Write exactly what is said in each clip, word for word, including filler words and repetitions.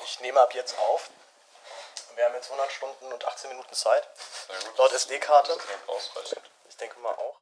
Ich nehme ab jetzt auf. Wir haben jetzt hundert Stunden und achtzehn Minuten Zeit. Laut S D-Karte. Ich denke mal auch.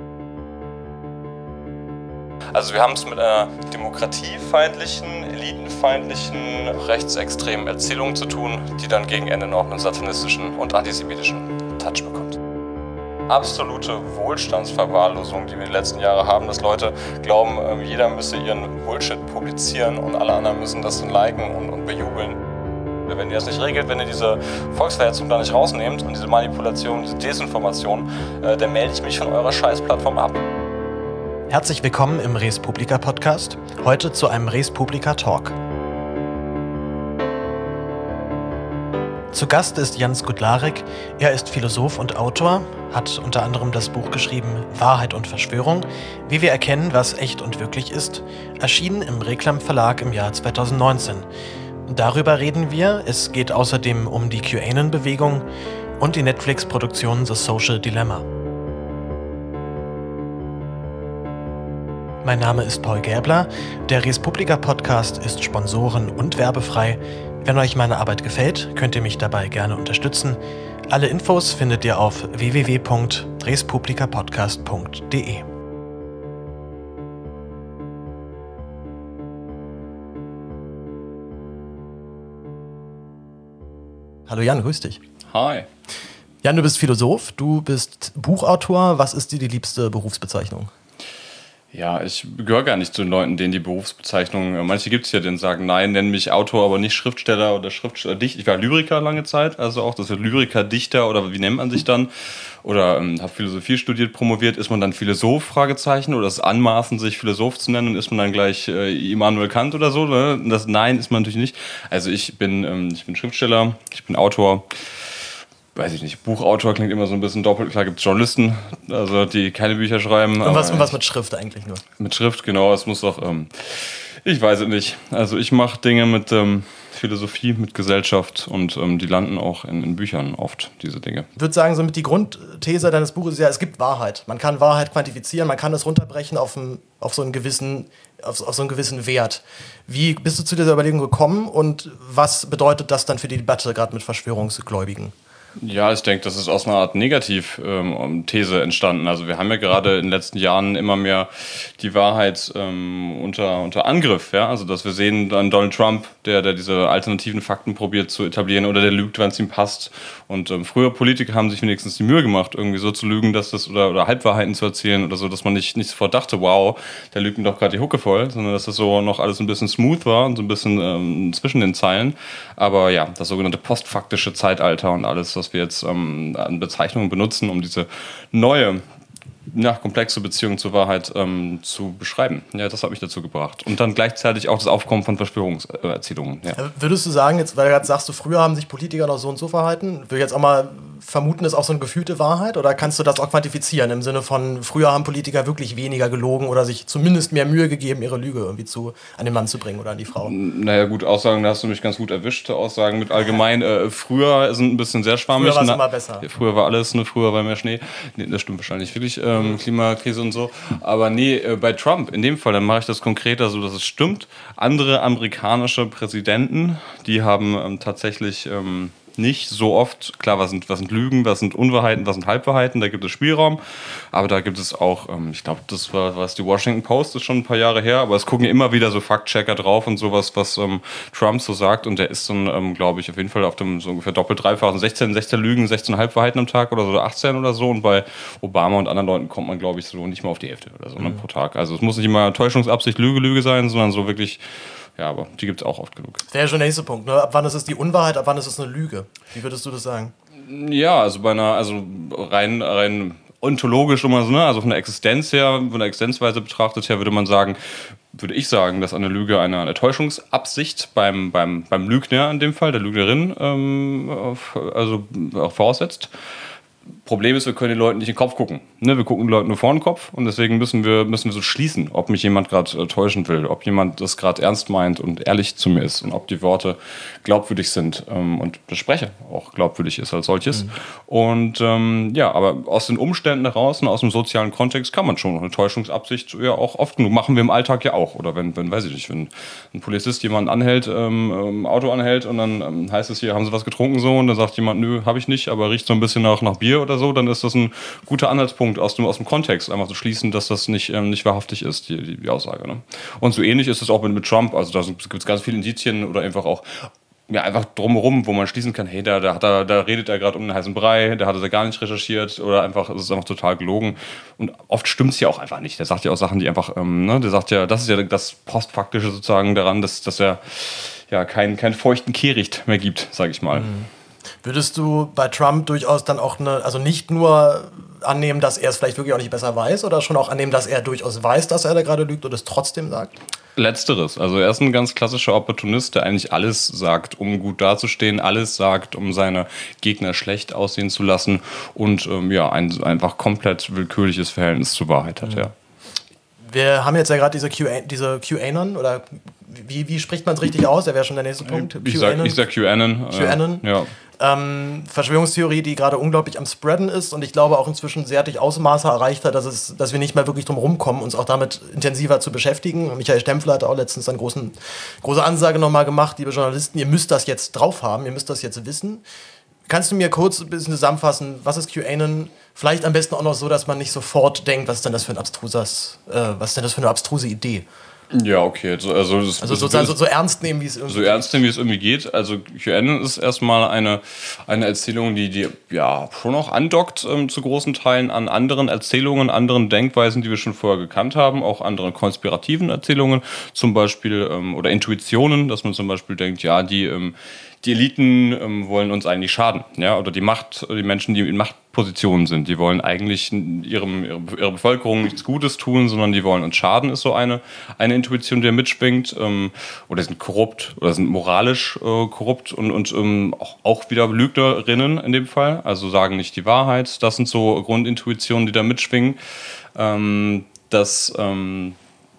Also wir haben es mit einer demokratiefeindlichen, elitenfeindlichen, rechtsextremen Erzählung zu tun, die dann gegen Ende noch einen satanistischen und antisemitischen Touch bekommt. Absolute Wohlstandsverwahrlosung, die wir die letzten Jahre haben, dass Leute glauben, jeder müsse ihren Bullshit publizieren und alle anderen müssen das dann liken und, und bejubeln. Wenn ihr das nicht regelt, wenn ihr diese Volksverhetzung da nicht rausnehmt und diese Manipulation, diese Desinformation, äh, dann melde ich mich von eurer Scheißplattform ab. Herzlich willkommen im Res Publica Podcast, heute zu einem Res Publica Talk. Zu Gast ist Jan Skutlarek. Er ist Philosoph und Autor, hat unter anderem das Buch geschrieben Wahrheit und Verschwörung, wie wir erkennen, was echt und wirklich ist, erschienen im Reklam Verlag im Jahr zweitausendneunzehn. Darüber reden wir. Es geht außerdem um die QAnon-Bewegung und die Netflix-Produktion The Social Dilemma. Mein Name ist Paul Gäbler. Der Res Publica Podcast ist sponsoren- und werbefrei. Wenn euch meine Arbeit gefällt, könnt ihr mich dabei gerne unterstützen. Alle Infos findet ihr auf w w w punkt res publica podcast punkt d e. Hallo Jan, grüß dich. Hi. Jan, du bist Philosoph, du bist Buchautor. Was ist dir die liebste Berufsbezeichnung? Ja, ich gehöre gar nicht zu den Leuten, denen die Berufsbezeichnungen, manche gibt es ja, die sagen, nein, nenn mich Autor, aber nicht Schriftsteller oder Schriftsteller, Dichter. Ich war Lyriker lange Zeit, also auch das wird Lyriker, Dichter oder wie nennt man sich dann? Oder ähm, habe Philosophie studiert, promoviert, ist man dann Philosoph, Fragezeichen, oder ist es anmaßen, sich Philosoph zu nennen und ist man dann gleich äh, Immanuel Kant oder so? Ne? Das Nein ist man natürlich nicht. Also ich bin, ähm, ich bin Schriftsteller, ich bin Autor. Weiß ich nicht, Buchautor klingt immer so ein bisschen doppelt. Klar gibt es Journalisten, also die keine Bücher schreiben. Und was, und was mit Schrift eigentlich nur? Mit Schrift, genau. Es muss doch, ähm, ich weiß es nicht. Also ich mache Dinge mit ähm, Philosophie, mit Gesellschaft und ähm, die landen auch in, in Büchern oft, diese Dinge. Ich würde sagen, somit die Grundthese deines Buches ist ja, es gibt Wahrheit. Man kann Wahrheit quantifizieren, man kann es runterbrechen auf, ein, auf, so einen gewissen, auf, auf so einen gewissen Wert. Wie bist du zu dieser Überlegung gekommen und was bedeutet das dann für die Debatte, gerade mit Verschwörungsgläubigen? Ja, ich denke, das ist aus einer Art Negativ-These ähm, entstanden. Also wir haben ja gerade in den letzten Jahren immer mehr die Wahrheit ähm, unter, unter Angriff. Ja? Also dass wir sehen dann Donald Trump, der, der diese alternativen Fakten probiert zu etablieren oder der lügt, wenn es ihm passt. Und ähm, früher Politiker haben sich wenigstens die Mühe gemacht, irgendwie so zu lügen, dass das oder, oder Halbwahrheiten zu erzählen oder so, dass man nicht, nicht sofort dachte, wow, der lügt mir doch gerade die Hucke voll, sondern dass das so noch alles ein bisschen smooth war und so ein bisschen ähm, zwischen den Zeilen. Aber ja, das sogenannte postfaktische Zeitalter und alles, was wir jetzt ähm, an Bezeichnungen benutzen, um diese neue, ja, komplexe Beziehung zur Wahrheit ähm, zu beschreiben. Ja, das hat mich dazu gebracht. Und dann gleichzeitig auch das Aufkommen von Verschwörungserzählungen. Ja. Würdest du sagen, jetzt, weil du gerade sagst, du, früher haben sich Politiker noch so und so verhalten, würde ich jetzt auch mal vermuten, ist auch so eine gefühlte Wahrheit? Oder kannst du das auch quantifizieren im Sinne von, früher haben Politiker wirklich weniger gelogen oder sich zumindest mehr Mühe gegeben, ihre Lüge irgendwie zu, an den Mann zu bringen oder an die Frau? Naja gut, Aussagen, da hast du mich ganz gut erwischt. Aussagen mit allgemein, äh, früher sind ein bisschen sehr schwammig. Früher war es immer besser. Früher war alles, ne, früher war mehr Schnee. Nee, das stimmt wahrscheinlich wirklich, ähm, Klimakrise und so. Aber nee, äh, bei Trump, in dem Fall, dann mache ich das konkreter so, dass es stimmt. Andere amerikanische Präsidenten, die haben ähm, tatsächlich ähm, nicht so oft, klar, was sind, was sind Lügen, was sind Unwahrheiten, was sind Halbwahrheiten, da gibt es Spielraum, aber da gibt es auch, ähm, ich glaube, das war was die Washington Post, ist schon ein paar Jahre her, aber es gucken immer wieder so Faktchecker drauf und sowas, was ähm, Trump so sagt und der ist dann, ähm, glaube ich, auf jeden Fall auf dem so ungefähr doppelt dreifachen, sechzehn, sechzehn Lügen, sechzehn Halbwahrheiten am Tag oder so, achtzehn oder so und bei Obama und anderen Leuten kommt man, glaube ich, so nicht mal auf die Hälfte oder so, mhm. ne, pro Tag. Also es muss nicht immer Täuschungsabsicht, Lüge, Lüge sein, sondern so wirklich. Ja, aber die gibt es auch oft genug. Das wäre schon der nächste Punkt. Ne? Ab wann ist es die Unwahrheit, ab wann ist es eine Lüge? Wie würdest du das sagen? Ja, also bei einer, also rein, rein ontologisch immer so, ne? Also von der Existenz her, von der Existenzweise betrachtet her, würde man sagen, würde ich sagen, dass eine Lüge eine, eine Täuschungsabsicht beim, beim, beim Lügner in dem Fall, der Lügnerin, ähm, also auch voraussetzt. Problem ist, wir können den Leuten nicht in den Kopf gucken. Ne? Wir gucken den Leuten nur vor den Kopf und deswegen müssen wir, müssen wir so schließen, ob mich jemand gerade äh, täuschen will, ob jemand das gerade ernst meint und ehrlich zu mir ist und ob die Worte glaubwürdig sind ähm, und der Sprecher auch glaubwürdig ist als solches. Mhm. Und ähm, ja, aber aus den Umständen heraus und aus dem sozialen Kontext kann man schon eine Täuschungsabsicht ja auch oft genug, machen wir im Alltag ja auch. Oder wenn, wenn weiß ich nicht, wenn ein Polizist jemanden anhält, ähm, Auto anhält und dann ähm, heißt es hier, haben Sie was getrunken so und dann sagt jemand, nö, habe ich nicht, aber riecht so ein bisschen nach, nach Bier oder so, dann ist das ein guter Anhaltspunkt aus dem, aus dem Kontext, einfach zu schließen, dass das nicht, ähm, nicht wahrhaftig ist, die, die, die Aussage. Ne? Und so ähnlich ist es auch mit, mit Trump, also da gibt es ganz viele Indizien oder einfach auch ja, einfach drumherum, wo man schließen kann, hey, da, da, hat er, da redet er gerade um den heißen Brei, da hat er gar nicht recherchiert oder einfach, es ist einfach total gelogen. Und oft stimmt es ja auch einfach nicht. Der sagt ja auch Sachen, die einfach, ähm, ne, der sagt ja, das ist ja das Postfaktische sozusagen daran, dass, dass er ja keinen kein feuchten Kehricht mehr gibt, sage ich mal. Mhm. Würdest du bei Trump durchaus dann auch eine, also nicht nur annehmen, dass er es vielleicht wirklich auch nicht besser weiß oder schon auch annehmen, dass er durchaus weiß, dass er da gerade lügt und es trotzdem sagt? Letzteres. Also er ist ein ganz klassischer Opportunist, der eigentlich alles sagt, um gut dazustehen, alles sagt, um seine Gegner schlecht aussehen zu lassen und ähm, ja, ein einfach komplett willkürliches Verhältnis zur Wahrheit hat, mhm. ja. Wir haben jetzt ja gerade diese QA, diese QAnon oder wie, wie spricht man es richtig aus? Der wäre schon der nächste Punkt. Ich sag, ich sag QAnon. QAnon. Äh, ja. Ähm, Verschwörungstheorie, die gerade unglaublich am Spreaden ist und ich glaube auch inzwischen sehr durch Ausmaße erreicht hat, dass, es, dass wir nicht mehr wirklich drum rumkommen, uns auch damit intensiver zu beschäftigen. Michael Stempfler hat auch letztens eine großen, große Ansage nochmal gemacht, liebe Journalisten, ihr müsst das jetzt drauf haben, ihr müsst das jetzt wissen. Kannst du mir kurz ein bisschen zusammenfassen, was ist QAnon? Vielleicht am besten auch noch so, dass man nicht sofort denkt, was ist denn das für ein abstruses, äh, was ist denn das für eine abstruse Idee? Ja, okay. Also, also, das, also sozusagen so, so ernst nehmen, wie es irgendwie So ernst nehmen, wie es irgendwie geht. Also QAnon ist erstmal eine, eine Erzählung, die, die ja schon auch andockt ähm, zu großen Teilen an anderen Erzählungen, anderen Denkweisen, die wir schon vorher gekannt haben, auch anderen konspirativen Erzählungen, zum Beispiel, ähm, oder Intuitionen, dass man zum Beispiel denkt, ja, die ähm, die Eliten ähm, wollen uns eigentlich schaden, ja, oder die Macht, die Menschen, die in Machtpositionen sind, die wollen eigentlich ihrem, ihrer Bevölkerung nichts Gutes tun, sondern die wollen uns schaden, ist so eine, eine Intuition, die da mitschwingt, ähm, oder sind korrupt oder sind moralisch äh, korrupt und, und ähm, auch, auch wieder Lügnerinnen in dem Fall, also sagen nicht die Wahrheit. Das sind so Grundintuitionen, die da mitschwingen. Ähm, das ähm,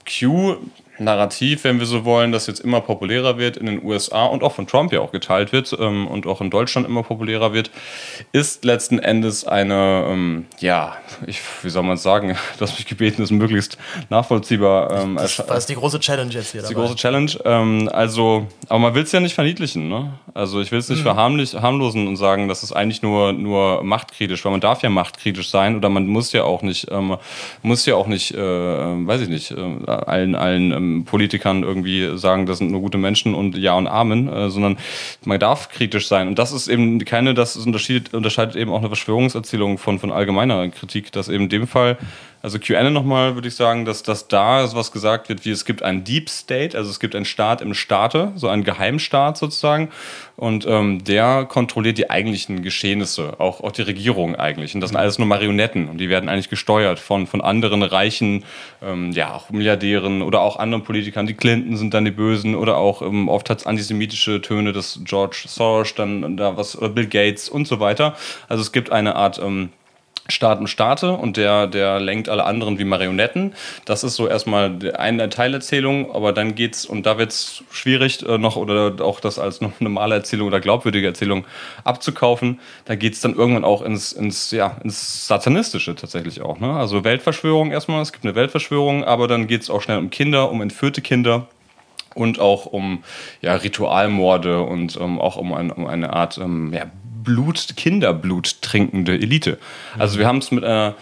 Q Narrativ, wenn wir so wollen, das jetzt immer populärer wird in den U S A und auch von Trump ja auch geteilt wird ähm, und auch in Deutschland immer populärer wird, ist letzten Endes eine, ähm, ja, ich, wie soll man es sagen, dass mich gebeten ist, möglichst nachvollziehbar. Ähm, das, das ist die große Challenge jetzt hier. Das ist die große Challenge. Ähm, also, aber man will es ja nicht verniedlichen, ne? Also ich will es nicht mhm. verharmlosen und sagen, das ist eigentlich nur, nur machtkritisch, weil man darf ja machtkritisch sein oder man muss ja auch nicht, ähm, muss ja auch nicht, äh, weiß ich nicht, äh, allen, allen ähm, Politikern irgendwie sagen, das sind nur gute Menschen und Ja und Amen, äh, sondern man darf kritisch sein. Und das ist eben keine, das unterscheidet, unterscheidet eben auch eine Verschwörungserzählung von, von allgemeiner Kritik, dass eben in dem Fall, also QAnon nochmal, würde ich sagen, dass, dass da was gesagt wird, wie es gibt einen Deep State, also es gibt einen Staat im Staate, so einen Geheimstaat sozusagen, und ähm, der kontrolliert die eigentlichen Geschehnisse, auch, auch die Regierung eigentlich. Und das sind alles nur Marionetten und die werden eigentlich gesteuert von, von anderen reichen, ähm, ja, auch Milliardären oder auch anderen Politikern. Die Clinton sind dann die Bösen oder auch ähm, oft hat es antisemitische Töne, das George Soros, dann da was, oder Bill Gates und so weiter. Also es gibt eine Art ähm, Staat im Staate und der, der lenkt alle anderen wie Marionetten. Das ist so erstmal eine Teilerzählung, aber dann geht's, und da wird's schwierig äh, noch, oder auch das als noch normale Erzählung oder glaubwürdige Erzählung abzukaufen. Da geht's dann irgendwann auch ins, ins, ja, ins Satanistische tatsächlich auch. Ne? Also Weltverschwörung erstmal, es gibt eine Weltverschwörung, aber dann geht's auch schnell um Kinder, um entführte Kinder. Und auch um ja, Ritualmorde und ähm, auch um, ein, um eine Art ähm, ja, Blut, Kinderblut trinkende Elite. Also wir haben es mit einer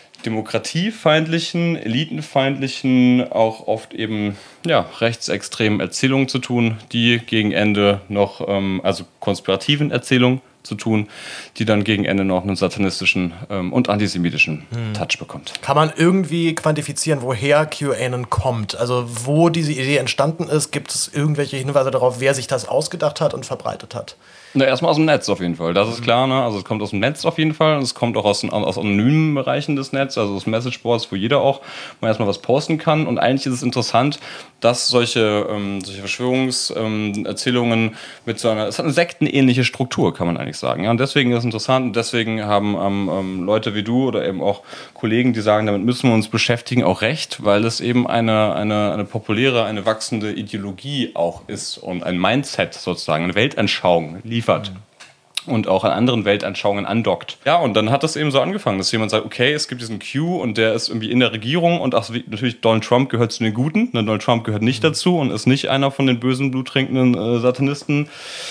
demokratiefeindlichen, elitenfeindlichen, auch oft eben ja, rechtsextremen Erzählungen zu tun, die gegen Ende noch, ähm, also konspirativen Erzählungen zu tun, die dann gegen Ende noch einen satanistischen ähm, und antisemitischen hm. Touch bekommt. Kann man irgendwie quantifizieren, woher QAnon kommt? Also wo diese Idee entstanden ist, gibt es irgendwelche Hinweise darauf, wer sich das ausgedacht hat und verbreitet hat? Na, erstmal aus dem Netz auf jeden Fall, das ist klar. Ne? Also es kommt aus dem Netz auf jeden Fall und es kommt auch aus, aus anonymen Bereichen des Netzes, also aus Messageboards, wo jeder auch mal erstmal was posten kann. Und eigentlich ist es interessant, dass solche, ähm, solche Verschwörungserzählungen ähm, mit so einer, es hat eine sektenähnliche Struktur, kann man eigentlich eigentlich sagen. Ja, und deswegen ist es interessant und deswegen haben ähm, ähm, Leute wie du oder eben auch Kollegen, die sagen, damit müssen wir uns beschäftigen, auch recht, weil es eben eine, eine, eine populäre, eine wachsende Ideologie auch ist und ein Mindset sozusagen, eine Weltanschauung liefert. Mhm. Und auch an anderen Weltanschauungen andockt. Ja, und dann hat das eben so angefangen, dass jemand sagt, okay, es gibt diesen Q und der ist irgendwie in der Regierung und auch natürlich Donald Trump gehört zu den Guten, Donald Trump gehört nicht mhm. dazu und ist nicht einer von den bösen, bluttrinkenden äh, Satanisten,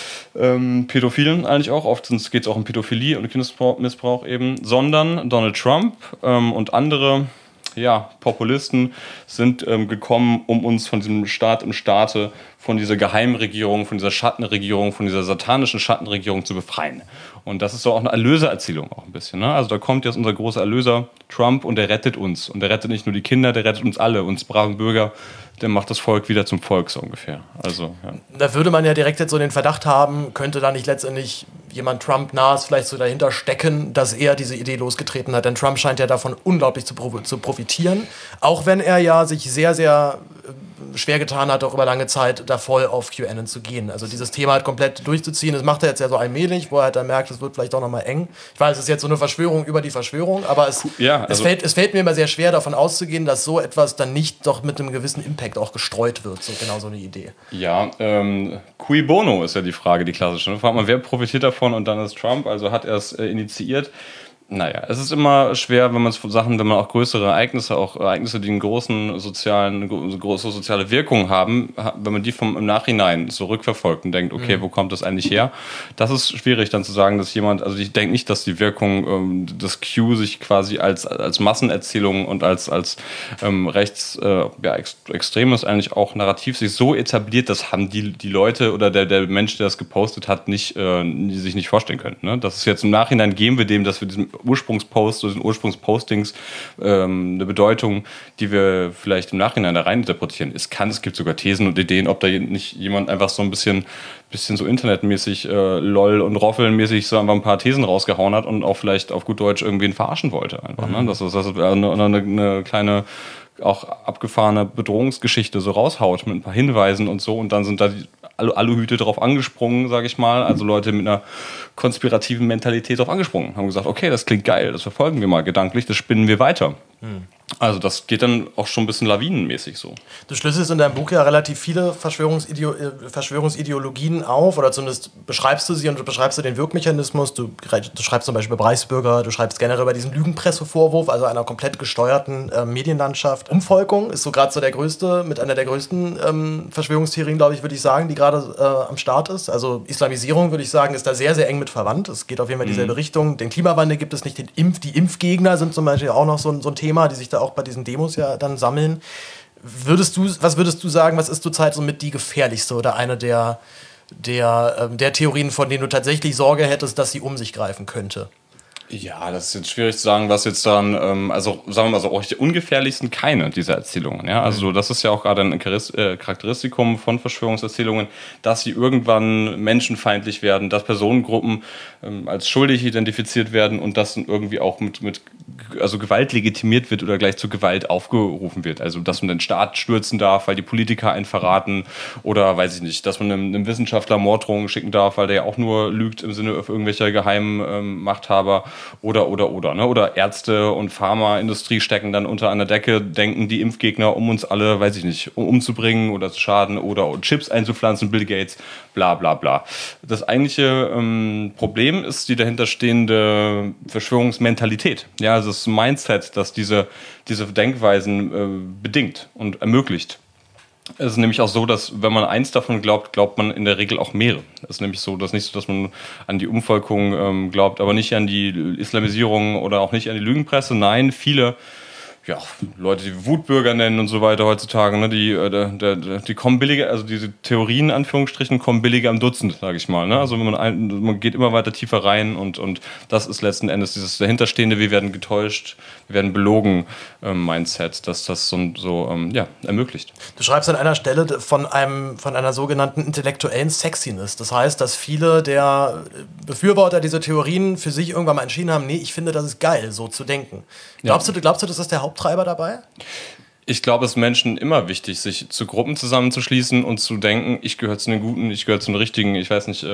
ähm, Pädophilen eigentlich auch, oft geht es auch um Pädophilie und Kindesmissbrauch eben, sondern Donald Trump ähm, und andere ja, Populisten sind ähm, gekommen, um uns von diesem Staat im Staate, von dieser Geheimregierung, von dieser Schattenregierung, von dieser satanischen Schattenregierung zu befreien. Und das ist so auch eine Erlösererzählung auch ein bisschen. Ne? Also da kommt jetzt unser großer Erlöser Trump und der rettet uns. Und der rettet nicht nur die Kinder, der rettet uns alle, uns braven Bürger. Der macht das Volk wieder zum Volk, so ungefähr. Also, ja. Da würde man ja direkt jetzt so den Verdacht haben, könnte da nicht letztendlich jemand Trump nahes vielleicht so dahinter stecken, dass er diese Idee losgetreten hat. Denn Trump scheint ja davon unglaublich zu, pro- zu profitieren. Auch wenn er ja sich sehr, sehr schwer getan hat, auch über lange Zeit da voll auf QAnon zu gehen. Also dieses Thema halt komplett durchzuziehen, das macht er jetzt ja so allmählich, wo er halt dann merkt, es wird vielleicht auch nochmal eng. Ich weiß, es ist jetzt so eine Verschwörung über die Verschwörung, aber es, ja, also es, fällt, es fällt mir immer sehr schwer, davon auszugehen, dass so etwas dann nicht doch mit einem gewissen Impact auch gestreut wird. So genau so eine Idee. Ja, ähm, cui bono ist ja die Frage, die klassische. Da fragt man, wer profitiert davon und dann ist Trump, also hat er es äh, initiiert. Naja, es ist immer schwer, wenn man es von Sachen, wenn man auch größere Ereignisse, auch Ereignisse, die einen großen sozialen, große soziale Wirkung haben, wenn man die vom im Nachhinein so rückverfolgt und denkt, okay, mhm. wo kommt das eigentlich her? Das ist schwierig dann zu sagen, dass jemand, also ich denke nicht, dass die Wirkung ähm, des Q sich quasi als, als Massenerzählung und als, als ähm, rechts, äh, ja, ex, extremes eigentlich auch Narrativ sich so etabliert, das haben die, die Leute oder der, der Mensch, der das gepostet hat, nicht, äh, die sich nicht vorstellen können. Ne? Das ist jetzt im Nachhinein, geben wir dem, dass wir diesem Ursprungspost oder den Ursprungspostings ähm, eine Bedeutung, die wir vielleicht im Nachhinein da rein interpretieren. Es kann, es gibt sogar Thesen und Ideen, ob da nicht jemand einfach so ein bisschen, bisschen so internetmäßig äh, lol und roffelmäßig so einfach ein paar Thesen rausgehauen hat und auch vielleicht auf gut Deutsch irgendwen verarschen wollte. Einfach, mhm. ne? Das ist, das ist eine, eine, eine kleine auch abgefahrene Bedrohungsgeschichte so raushaut mit ein paar Hinweisen und so und dann sind da die Aluhüte drauf angesprungen, sage ich mal, also Leute mit einer konspirativen Mentalität drauf angesprungen, haben gesagt, okay, das klingt geil, das verfolgen wir mal gedanklich, das spinnen wir weiter. Hm. Also das geht dann auch schon ein bisschen lawinenmäßig so. Du schlüsselst in deinem Buch ja relativ viele Verschwörungsideo- Verschwörungsideologien auf, oder zumindest beschreibst du sie und du beschreibst du den Wirkmechanismus. Du, du schreibst zum Beispiel über Reichsbürger, du schreibst generell über diesen Lügenpressevorwurf, also einer komplett gesteuerten äh, Medienlandschaft. Umvolkung ist so gerade so der größte, mit einer der größten ähm, Verschwörungstheorien, glaube ich, würde ich sagen, die gerade äh, am Start ist. Also Islamisierung, würde ich sagen, ist da sehr, sehr eng mit verwandt. Es geht auf jeden Fall in dieselbe mhm. Richtung. Den Klimawandel gibt es nicht, den Impf, die Impfgegner sind zum Beispiel auch noch so ein, so ein Thema, die sich da auch bei diesen Demos ja dann sammeln. Würdest du, was würdest du sagen, was ist zurzeit so mit die gefährlichste oder eine der, der, ähm, der Theorien, von denen du tatsächlich Sorge hättest, dass sie um sich greifen könnte? Ja, das ist jetzt schwierig zu sagen, was jetzt dann, ähm, also sagen wir mal so, auch die ungefährlichsten keine dieser Erzählungen. Ja? Also das ist ja auch gerade ein Charakteristikum von Verschwörungserzählungen, dass sie irgendwann menschenfeindlich werden, dass Personengruppen ähm, als schuldig identifiziert werden und das irgendwie auch mit, mit also Gewalt legitimiert wird oder gleich zu Gewalt aufgerufen wird. Also dass man den Staat stürzen darf, weil die Politiker einen verraten oder weiß ich nicht, dass man einem, einem Wissenschaftler Morddrohungen schicken darf, weil der ja auch nur lügt im Sinne irgendwelcher geheimen ähm, Machthaber. Oder, oder, oder, ne? Oder Ärzte und Pharmaindustrie stecken dann unter einer Decke, denken die Impfgegner, um uns alle, weiß ich nicht, um, umzubringen oder zu schaden oder Chips einzupflanzen, Bill Gates, bla, bla, bla. Das eigentliche ähm, Problem ist die dahinterstehende Verschwörungsmentalität. Ja, also das Mindset, das diese, diese Denkweisen äh, bedingt und ermöglicht. Es ist nämlich auch so, dass wenn man eins davon glaubt, glaubt man in der Regel auch mehrere. Es ist nämlich so, dass nicht so, dass man an die Umvolkung ähm, glaubt, aber nicht an die Islamisierung oder auch nicht an die Lügenpresse. Nein, viele ja, Leute, die Wutbürger nennen und so weiter heutzutage, ne, die, äh, die, die kommen billiger, also diese Theorien, in Anführungsstrichen, kommen billiger im Dutzend, sage ich mal. Ne? Also wenn man, ein, man geht immer weiter tiefer rein und, und das ist letzten Endes dieses dahinterstehende, wir werden getäuscht, wir werden belogen, ähm, Mindset, dass das so, so ähm, ja, ermöglicht. Du schreibst an einer Stelle von, einem, von einer sogenannten intellektuellen Sexiness. Das heißt, dass viele der Befürworter dieser Theorien für sich irgendwann mal entschieden haben, nee, ich finde, das ist geil, so zu denken. Glaubst, ja. du, glaubst du, das ist der Haupttreiber dabei? Ich glaube, es ist Menschen immer wichtig, sich zu Gruppen zusammenzuschließen und zu denken, ich gehöre zu den Guten, ich gehöre zu den Richtigen, ich weiß nicht, äh,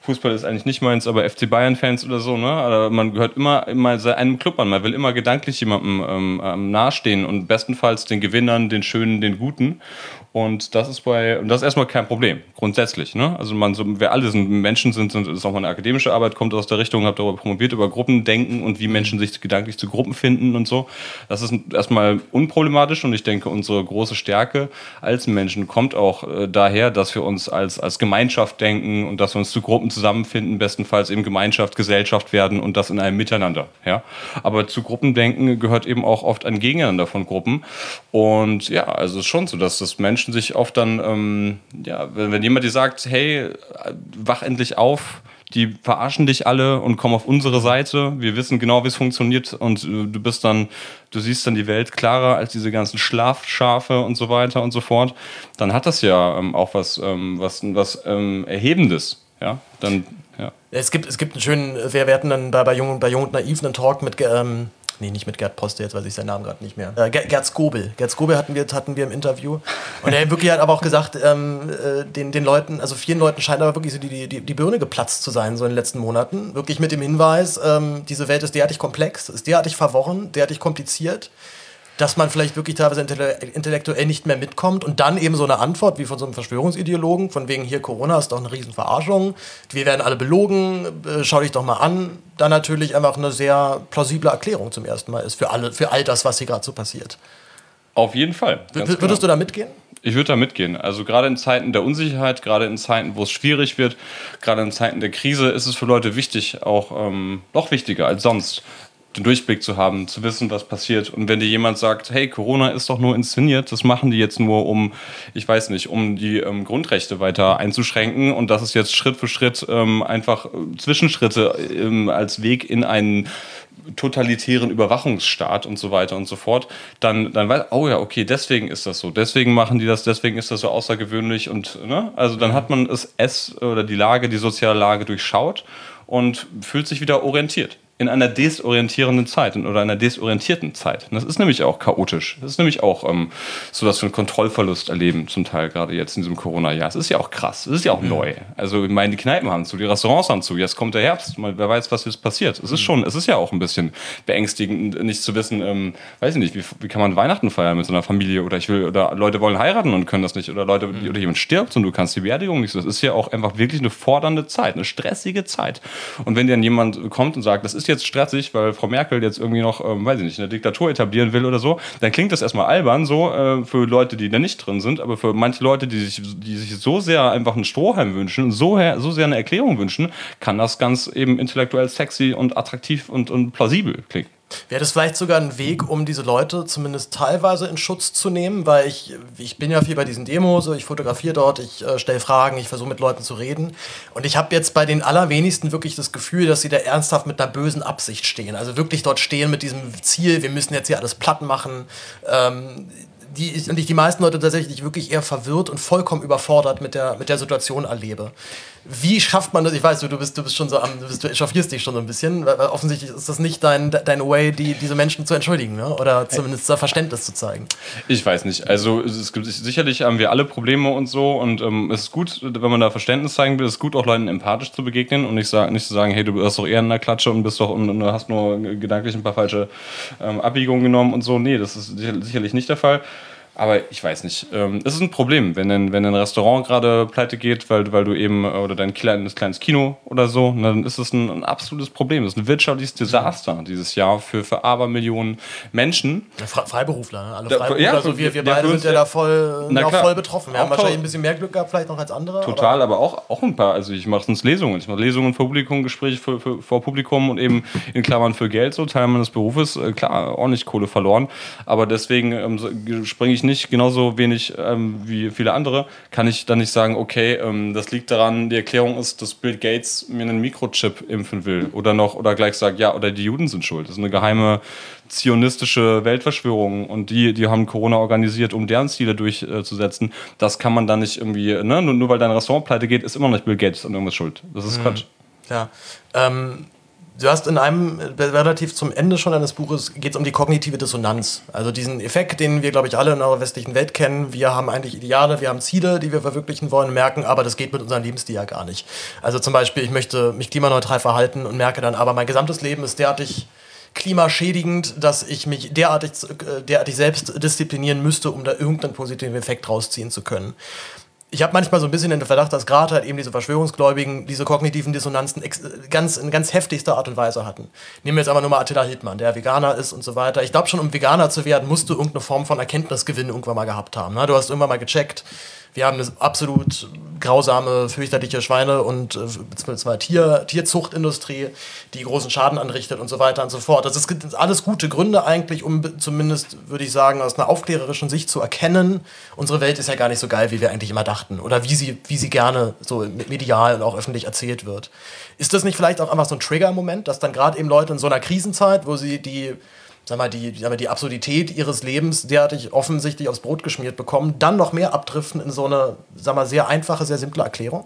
Fußball ist eigentlich nicht meins, aber F C Bayern-Fans oder so, ne? Aber man gehört immer, immer einem Club an. Man will immer gedanklich jemandem ähm, nahestehen und bestenfalls den Gewinnern, den Schönen, den Guten. Und das ist bei, und das ist erstmal kein Problem, grundsätzlich, ne? Also man, so, wir alle sind Menschen, sind, sind, ist auch mal eine akademische Arbeit, kommt aus der Richtung, habe darüber promoviert, über Gruppendenken und wie Menschen sich gedanklich zu Gruppen finden und so. Das ist erstmal unproblematisch und ich denke, unsere große Stärke als Menschen kommt auch äh, daher, dass wir uns als, als Gemeinschaft denken und dass wir uns zu Gruppen zusammenfinden, bestenfalls eben Gemeinschaft, Gesellschaft werden und das in einem Miteinander, ja. Aber zu Gruppendenken gehört eben auch oft ein Gegeneinander von Gruppen und ja, also es ist schon so, dass das Menschen sich oft dann, ähm, ja, wenn, wenn jemand dir sagt, hey, wach endlich auf, die verarschen dich alle und kommen auf unsere Seite, wir wissen genau, wie es funktioniert und äh, du bist dann, du siehst dann die Welt klarer als diese ganzen Schlafschafe und so weiter und so fort, dann hat das ja ähm, auch was, ähm, was, was ähm, Erhebendes, ja, dann, ja. Es gibt, es gibt einen schönen, wir, wir hatten dann bei, bei, Jung, bei Jung und Naiv einen Talk mit, ähm, nee, nicht mit Gerd Poste, jetzt weiß ich seinen Namen gerade nicht mehr. Äh, Gerd Skobel. Gerd Skobel hatten wir, hatten wir im Interview. Und er wirklich hat aber auch gesagt, ähm, äh, den, den Leuten, also vielen Leuten scheint aber wirklich so die, die, die Birne geplatzt zu sein, so in den letzten Monaten. Wirklich mit dem Hinweis, ähm, diese Welt ist derartig komplex, ist derartig verworren, derartig kompliziert, dass man vielleicht wirklich teilweise intellektuell nicht mehr mitkommt und dann eben so eine Antwort wie von so einem Verschwörungsideologen, von wegen hier Corona ist doch eine Riesenverarschung, wir werden alle belogen, äh, schau dich doch mal an, dann natürlich einfach eine sehr plausible Erklärung zum ersten Mal ist für, alle, für all das, was hier gerade so passiert. Auf jeden Fall. W- würdest genau. du da mitgehen? Ich würde da mitgehen. Also gerade in Zeiten der Unsicherheit, gerade in Zeiten, wo es schwierig wird, gerade in Zeiten der Krise ist es für Leute wichtig, auch ähm, noch wichtiger als sonst, den Durchblick zu haben, zu wissen, was passiert. Und wenn dir jemand sagt, hey, Corona ist doch nur inszeniert, das machen die jetzt nur, um, ich weiß nicht, um die ähm, Grundrechte weiter einzuschränken und das ist jetzt Schritt für Schritt ähm, einfach Zwischenschritte ähm, als Weg in einen totalitären Überwachungsstaat und so weiter und so fort, dann, dann weiß, oh ja, okay, deswegen ist das so, deswegen machen die das, deswegen ist das so außergewöhnlich und, ne, also dann hat man es, es oder die Lage, die soziale Lage durchschaut und fühlt sich wieder orientiert. In einer desorientierenden Zeit oder einer desorientierten Zeit. Und das ist nämlich auch chaotisch. Das ist nämlich auch ähm, so, dass wir einen Kontrollverlust erleben, zum Teil gerade jetzt in diesem Corona-Jahr. Es ist ja auch krass, es ist ja auch mhm. neu. Also ich meine, die Kneipen haben zu, die Restaurants haben zu, jetzt kommt der Herbst, wer weiß, was jetzt passiert. Es ist schon, es ist ja auch ein bisschen beängstigend, nicht zu wissen, ähm, weiß ich nicht, wie, wie kann man Weihnachten feiern mit so einer Familie oder ich will, oder Leute wollen heiraten und können das nicht oder Leute, mhm. oder jemand stirbt und du kannst die Beerdigung nicht so. Das ist ja auch einfach wirklich eine fordernde Zeit, eine stressige Zeit. Und wenn dann jemand kommt und sagt, das ist jetzt stressig, weil Frau Merkel jetzt irgendwie noch, ähm, weiß ich nicht, eine Diktatur etablieren will oder so, dann klingt das erstmal albern so äh, für Leute, die da nicht drin sind, aber für manche Leute, die sich, die sich so sehr einfach einen Strohhalm wünschen und so, so sehr eine Erklärung wünschen, kann das ganz eben intellektuell sexy und attraktiv und, und plausibel klingen. Wäre das vielleicht sogar ein Weg, um diese Leute zumindest teilweise in Schutz zu nehmen? Weil ich, ich bin ja viel bei diesen Demos, ich fotografiere dort, ich äh, stelle Fragen, ich versuche mit Leuten zu reden. Und ich habe jetzt bei den allerwenigsten wirklich das Gefühl, dass sie da ernsthaft mit einer bösen Absicht stehen. Also wirklich dort stehen mit diesem Ziel, wir müssen jetzt hier alles platt machen. Ähm, die, und ich die meisten Leute tatsächlich wirklich eher verwirrt und vollkommen überfordert mit der, mit der Situation erlebe. Wie schafft man das? Ich weiß, du, du bist, du bist schon so am, du, bist, du echauffierst dich schon so ein bisschen, weil offensichtlich ist das nicht dein, dein Way, die, diese Menschen zu entschuldigen, ne? Oder zumindest da Verständnis zu zeigen. Ich weiß nicht. Also es gibt sicherlich haben wir alle Probleme und so und ähm, es ist gut, wenn man da Verständnis zeigen will, es ist gut, auch Leuten empathisch zu begegnen und nicht, sagen, nicht zu sagen, hey, du hast doch eher in der Klatsche und bist doch und, und hast nur gedanklich ein paar falsche ähm, Abbiegungen genommen und so. Nee, das ist sicherlich nicht der Fall. Aber ich weiß nicht. Ähm, es ist ein Problem, wenn ein, wenn ein Restaurant gerade pleite geht, weil, weil du eben, oder dein kleines, kleines Kino oder so, ne, dann ist es ein, ein absolutes Problem. Das ist ein wirtschaftliches Desaster dieses Jahr für, für Abermillionen Menschen. Ja, Fre- Freiberufler, ne? Alle Da- Freiberufler, ja, also wir, wir ja, beide für sind uns, ja ja. da voll, Na auch klar. voll betroffen. Wir Auch haben wahrscheinlich toll. ein bisschen mehr Glück gehabt, vielleicht noch als andere. Total, aber, aber auch, auch ein paar. Also ich mache sonst Lesungen. Ich mache Lesungen vor Publikum, Gespräche für, für, vor Publikum und eben in Klammern für Geld, so Teil meines Berufes. Äh, klar, ordentlich Kohle verloren. Aber deswegen ähm, so, springe ich nicht genauso wenig ähm, wie viele andere. Kann ich dann nicht sagen, okay, ähm, das liegt daran, die Erklärung ist, dass Bill Gates mir einen Mikrochip impfen will. Oder noch, oder gleich sagt, ja, oder die Juden sind schuld. Das ist eine geheime zionistische Weltverschwörung und die, die haben Corona organisiert, um deren Ziele durchzusetzen. Das kann man dann nicht irgendwie, ne? Nur, nur weil dein Restaurant pleite geht, ist immer noch nicht Bill Gates an irgendwas schuld. Das ist Mhm. Quatsch. Ja. Ähm, Du hast in einem, relativ zum Ende schon eines Buches, geht es um die kognitive Dissonanz. Also diesen Effekt, den wir, glaube ich, alle in unserer westlichen Welt kennen. Wir haben eigentlich Ideale, wir haben Ziele, die wir verwirklichen wollen, merken, aber das geht mit unserem Lebensstil ja gar nicht. Also zum Beispiel, ich möchte mich klimaneutral verhalten und merke dann, aber mein gesamtes Leben ist derartig klimaschädigend, dass ich mich derartig, derartig selbst disziplinieren müsste, um da irgendeinen positiven Effekt rausziehen zu können. Ich habe manchmal so ein bisschen den Verdacht, dass gerade halt eben diese Verschwörungsgläubigen diese kognitiven Dissonanzen ex- ganz, in ganz heftigster Art und Weise hatten. Nehmen wir jetzt aber nur mal Attila Hildmann, der Veganer ist und so weiter. Ich glaube schon, um Veganer zu werden, musst du irgendeine Form von Erkenntnisgewinn irgendwann mal gehabt haben. Ne? Du hast irgendwann mal gecheckt, wir haben eine absolut grausame, fürchterliche Schweine- und äh, Tier, Tierzuchtindustrie, die großen Schaden anrichtet und so weiter und so fort. Das ist alles gute Gründe eigentlich, um zumindest, würde ich sagen, aus einer aufklärerischen Sicht zu erkennen, unsere Welt ist ja gar nicht so geil, wie wir eigentlich immer dachten. Oder wie sie, wie sie gerne so medial und auch öffentlich erzählt wird. Ist das nicht vielleicht auch einfach so ein Trigger-Moment, dass dann gerade eben Leute in so einer Krisenzeit, wo sie die Sag mal, die, sag mal, die Absurdität ihres Lebens derartig offensichtlich aufs Brot geschmiert bekommen, dann noch mehr abdriften in so eine, sag mal, sehr einfache, sehr simple Erklärung?